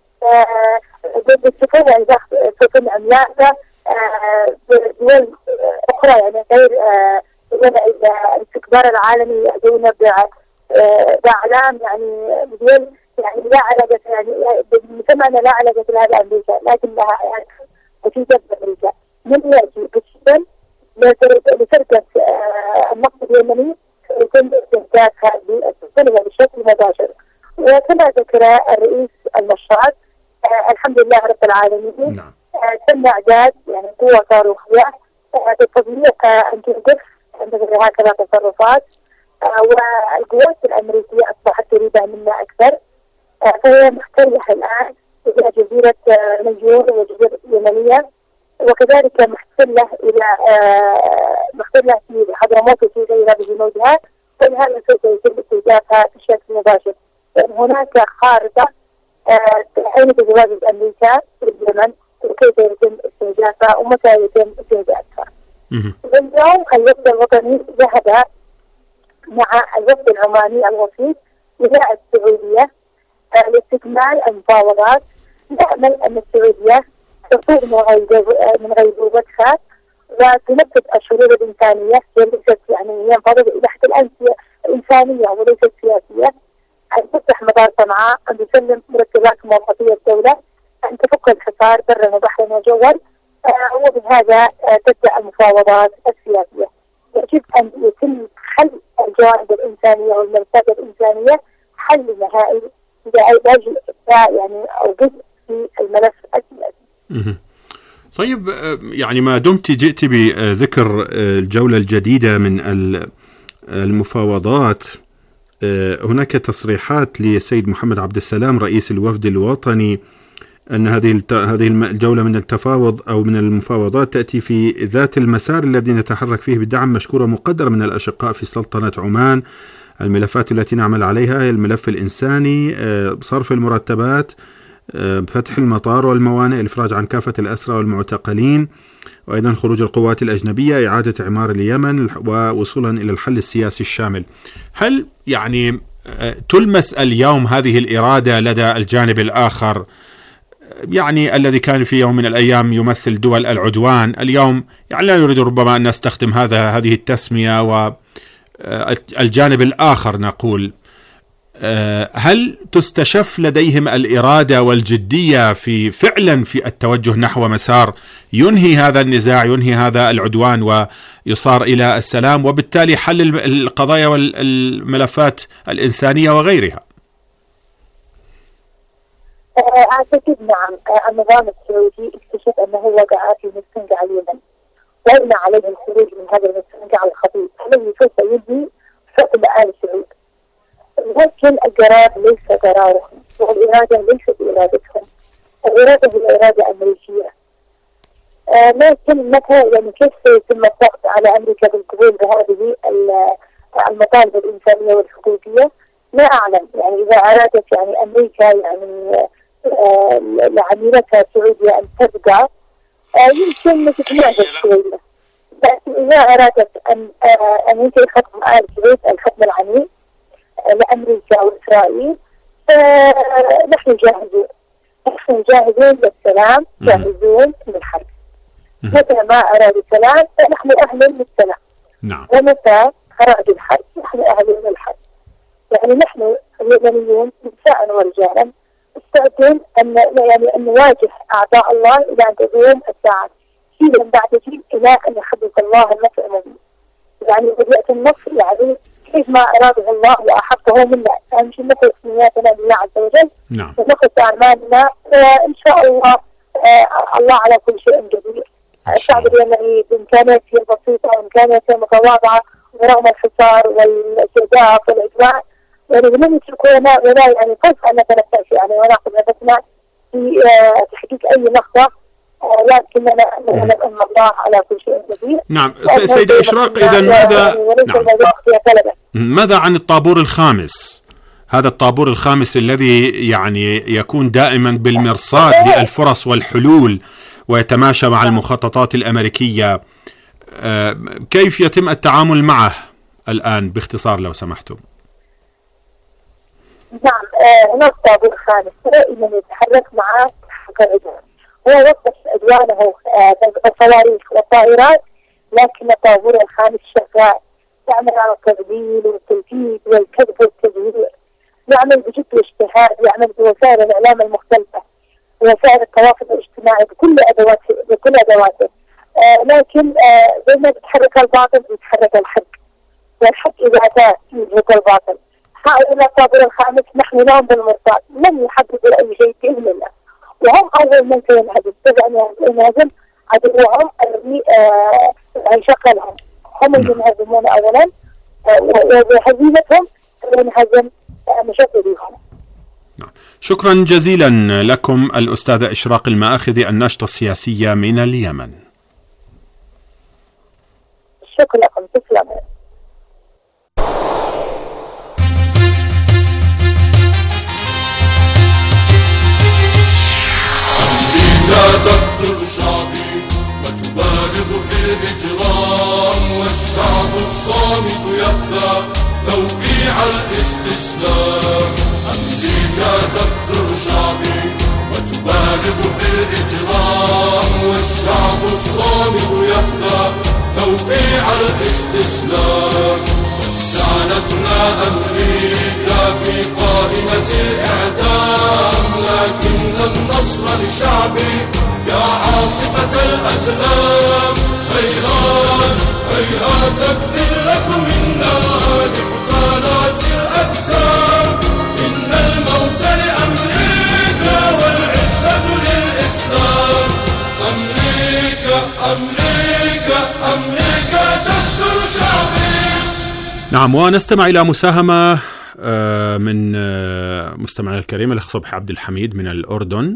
بالسفن يعني سفن عملاقة دول أخرى يعني غير الاستكبار العالمي يأتون بأعلام يعني دول يعني لا علاقة يعني بمسمى لا علاقة لها بأمريكا، لكن لها يعني نتيجة بأمريكا. من يأتي بالسفن لسرقة النفط اليمني يتم استهدافها بالسلوى بشكل مباشر. وكما ذكر الرئيس النشاط الحمد لله رب العالمين تم إعداد يعني قوة صاروخية بتطبيق أن توقف مثل هكذا تصرفات، والقوات الأمريكية أصبحت تريدها منا أكثر، فهي محتلة الآن إلى جزيرة نيجور وجزيرة اليمنية، وكذلك محتلة في حضرموت وفي غيرها بجنودها، ولهذا سوف يتم استهدافها بشكل مباشر. لأن هناك خارطة حين تتواجد أمريكا في اليمن وكيف يتم استهدافها ومتى يتم استهدافها. اليوم الوفد الوطني ذهب مع الوفد العماني الوسيط إلى السعودية لاستكمال المفاوضات. نأمل أن السعودية تخرج من غيبوبتها وتنفذ الشروط الإنسانية وليست يعني ينفضل إلى حد الآن إنسانية وليست سياسية، أن تفتح مطار صنعاء، أن تسلم مرتبات موظفي الدولة، أن تفك الحصار برا وبحرا وجوا، وبهذا تبدأ المفاوضات السياسية. يجب أن يتم حل الجوانب الإنسانية والملفات الإنسانية حل نهائي بعلاج يعني أو جزء في الملف السياسي. طيب، يعني ما دمت جئت بذكر الجولة الجديدة من المفاوضات، هناك تصريحات للسيد محمد عبد السلام رئيس الوفد الوطني أن هذه الجولة من التفاوض أو من المفاوضات تأتي في ذات المسار الذي نتحرك فيه بدعم مشكورة مقدرة من الأشقاء في سلطنة عمان. الملفات التي نعمل عليها هي الملف الإنساني، صرف المرتبات، فتح المطار والموانئ، الإفراج عن كافة الأسرى والمعتقلين، وأيضا خروج القوات الأجنبية، إعادة إعمار اليمن، ووصولا إلى الحل السياسي الشامل. هل يعني تلمس اليوم هذه الإرادة لدى الجانب الآخر، يعني الذي كان في يوم من الأيام يمثل دول العدوان، اليوم يعني لا نريد ربما أن نستخدم هذه التسمية، والجانب الآخر نقول، هل تستشف لديهم الإرادة والجدية فعلا في التوجه نحو مسار ينهي هذا النزاع، ينهي هذا العدوان ويصار إلى السلام، وبالتالي حل القضايا والملفات الإنسانية وغيرها؟ أعتقد نعم، النظام السعودي اكتشف أنه وقع في مستنقع اليمن، وإن عليه الخروج من هذا المستنقع الخطير الذي سوف ينهي حكم آل سعود. لكن القرار ليس قرارهم، والإرادة ليست إرادتهم، الإرادة هي إرادة أمريكية. لكن متى يعني كيف سيتم الضغط على أمريكا بالقبول بهذه المطالب الإنسانية والحقوقية؟ لا أعلم. يعني إذا أرادت يعني أمريكا يعني لعميلتها السعودية أن تبقى يمكن تتنازل شوية، لكن إذا أرادت أن ينتهي حكم آل سعود الحكم العنيف لأمريكا وإسرائيل، نحن جاهزون للسلام، جاهزون للحرب. متى ما أرادوا السلام فنحن أهل للسلام. نعم. ومتى أرادوا الحرب نحن أهل للحرب. يعني نحن اليمنيون نساء ورجالا مستعدين أن نواجه أعداء الله إلى أن تقوم الساعة، جيلا بعد جيل، إلى أن يحدث الله النصر المبين. يعني بداية النصر يعني كيف ما أراده الله وأحبه منا، أهم شيء نخلص نياتنا لله عز وجل، نعم، ونخلص أعمالنا، وإن شاء الله الله على كل شيء قدير. الشعب اليمني بإمكاناته البسيطة وإمكاناته المتواضعة ورغم الحصار والاستهداف والعدوان، يعني لم يتركونا ولا يعني كيف أن نتنفس يعني ونأخذ نفسنا في تحقيق أي لحظة، لكننا نعلم أن الله على كل شيء قدير. نعم. سيدة إشراق، إذا ماذا عن الطابور الخامس؟ هذا الطابور الخامس الذي يعني يكون دائما بالمرصاد للفرص والحلول ويتماشى مع المخططات الأمريكية، كيف يتم التعامل معه الآن باختصار لو سمحتم؟ نعم، هناك طابور خامس دائما يتحرك مع حق العدوان، هو وقف عدوانه بالصواريخ والطائرات، لكن الطابور الخامس شغال، يعمل على التضليل والتلفيق والكذب والتزوير، يعمل بجد واجتهاد، يعمل بوسائل الإعلام المختلفة، وسائل التواصل الاجتماعي بكل أدواته، لكن زي ما بتحرك الباطل بيتحرك الحق، والحق إذا أتى يزهق الباطل. هؤلاء الطابور الخامس نحن لهم بالمرصاد، لن يحققوا أي شيء بإذن الله، وهم أول من سينهزم. سينهزم عدوهم الذي شغلهم، هم اللي ينهزمون أولا، وبهزيمتهم ينهزم مشغليهم. شكرا جزيلا لكم الأستاذة إشراق المآخذي، الناشطة السياسية من اليمن. شكرا لكم، تسلموا. لا تقتل شعبي وتبالغ في الإجرام، والشعب الصامت يأبى توقيع الاستسلام. أمريكا تقتل شعبي وتبالغ في الإجرام، والشعب الصامت يأبى توقيع الاستسلام. جعلتنا أمريكا في قائمة الإعدام، لكن النصر لشعبي يا عاصفة الأزلام. هيهات هيهات الذلة منا لإخالات الأجسام، إن الموت لأمريكا والعزة للإسلام. أمريكا أمريكا أمريكا تقتل شعبي. نعم، ونستمع إلى مساهمة من مستمعنا الكريم الأخ صبحي عبد الحميد من الأردن.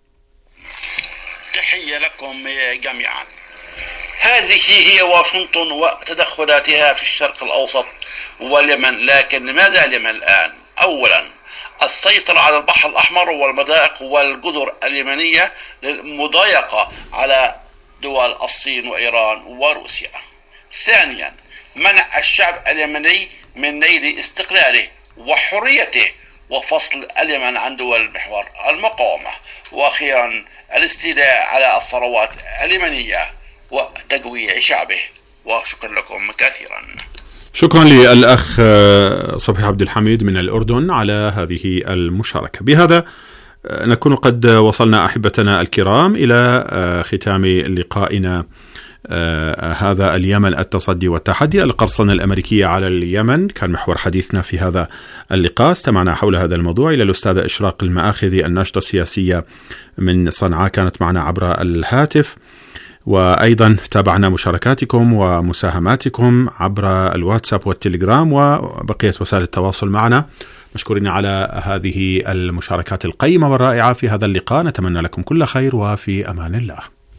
تحية لكم جميعا. هذه هي واشنطن وتدخلاتها في الشرق الأوسط واليمن، لكن ماذا اليمن الآن؟ أولا السيطرة على البحر الأحمر والمضائق والجزر اليمنية للمضايقة على دول الصين وإيران وروسيا. ثانيا منع الشعب اليمني من نيل استقلاله وحريته وفصل اليمن عن دول المحور المقاومة. وأخيرا الاستيلاء على الثروات اليمنية وتجويع شعبه. وشكرا لكم كثيرا. شكرا للأخ صبحي عبد الحميد من الأردن على هذه المشاركة. بهذا نكون قد وصلنا أحبتنا الكرام إلى ختام لقائنا هذا اليمن التصدي والتحدي. القرصنة الأمريكية على اليمن كان محور حديثنا في هذا اللقاء. استمعنا حول هذا الموضوع إلى الأستاذة إشراق المآخذي، الناشطة السياسية من صنعاء، كانت معنا عبر الهاتف، وأيضا تابعنا مشاركاتكم ومساهماتكم عبر الواتساب والتليجرام وبقية وسائل التواصل معنا. مشكورين على هذه المشاركات القيمة والرائعة في هذا اللقاء. نتمنى لكم كل خير وفي أمان الله.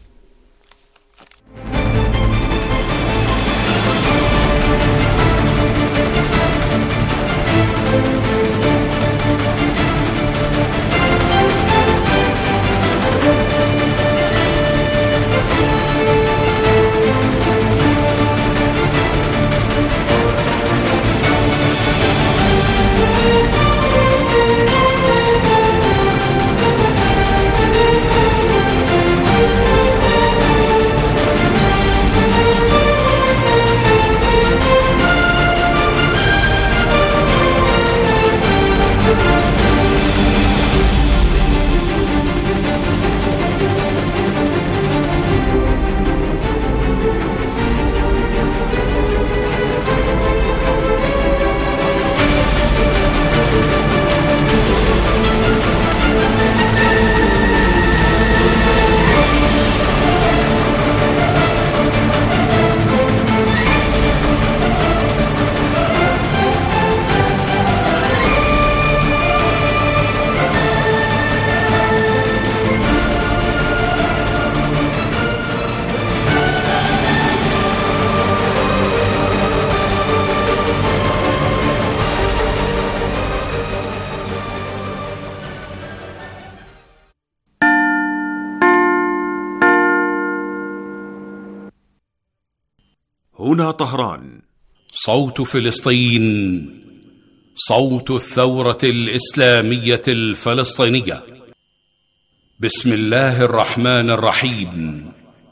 هنا طهران، صوت فلسطين، صوت الثورة الإسلامية الفلسطينية. بسم الله الرحمن الرحيم.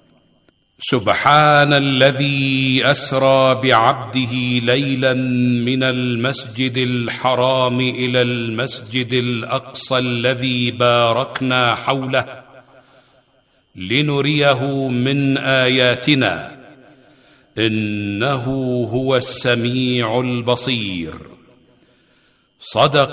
سبحان الذي أسرى بعبده ليلا من المسجد الحرام إلى المسجد الأقصى الذي باركنا حوله لنريه من آياتنا إنه هو السميع البصير. صدق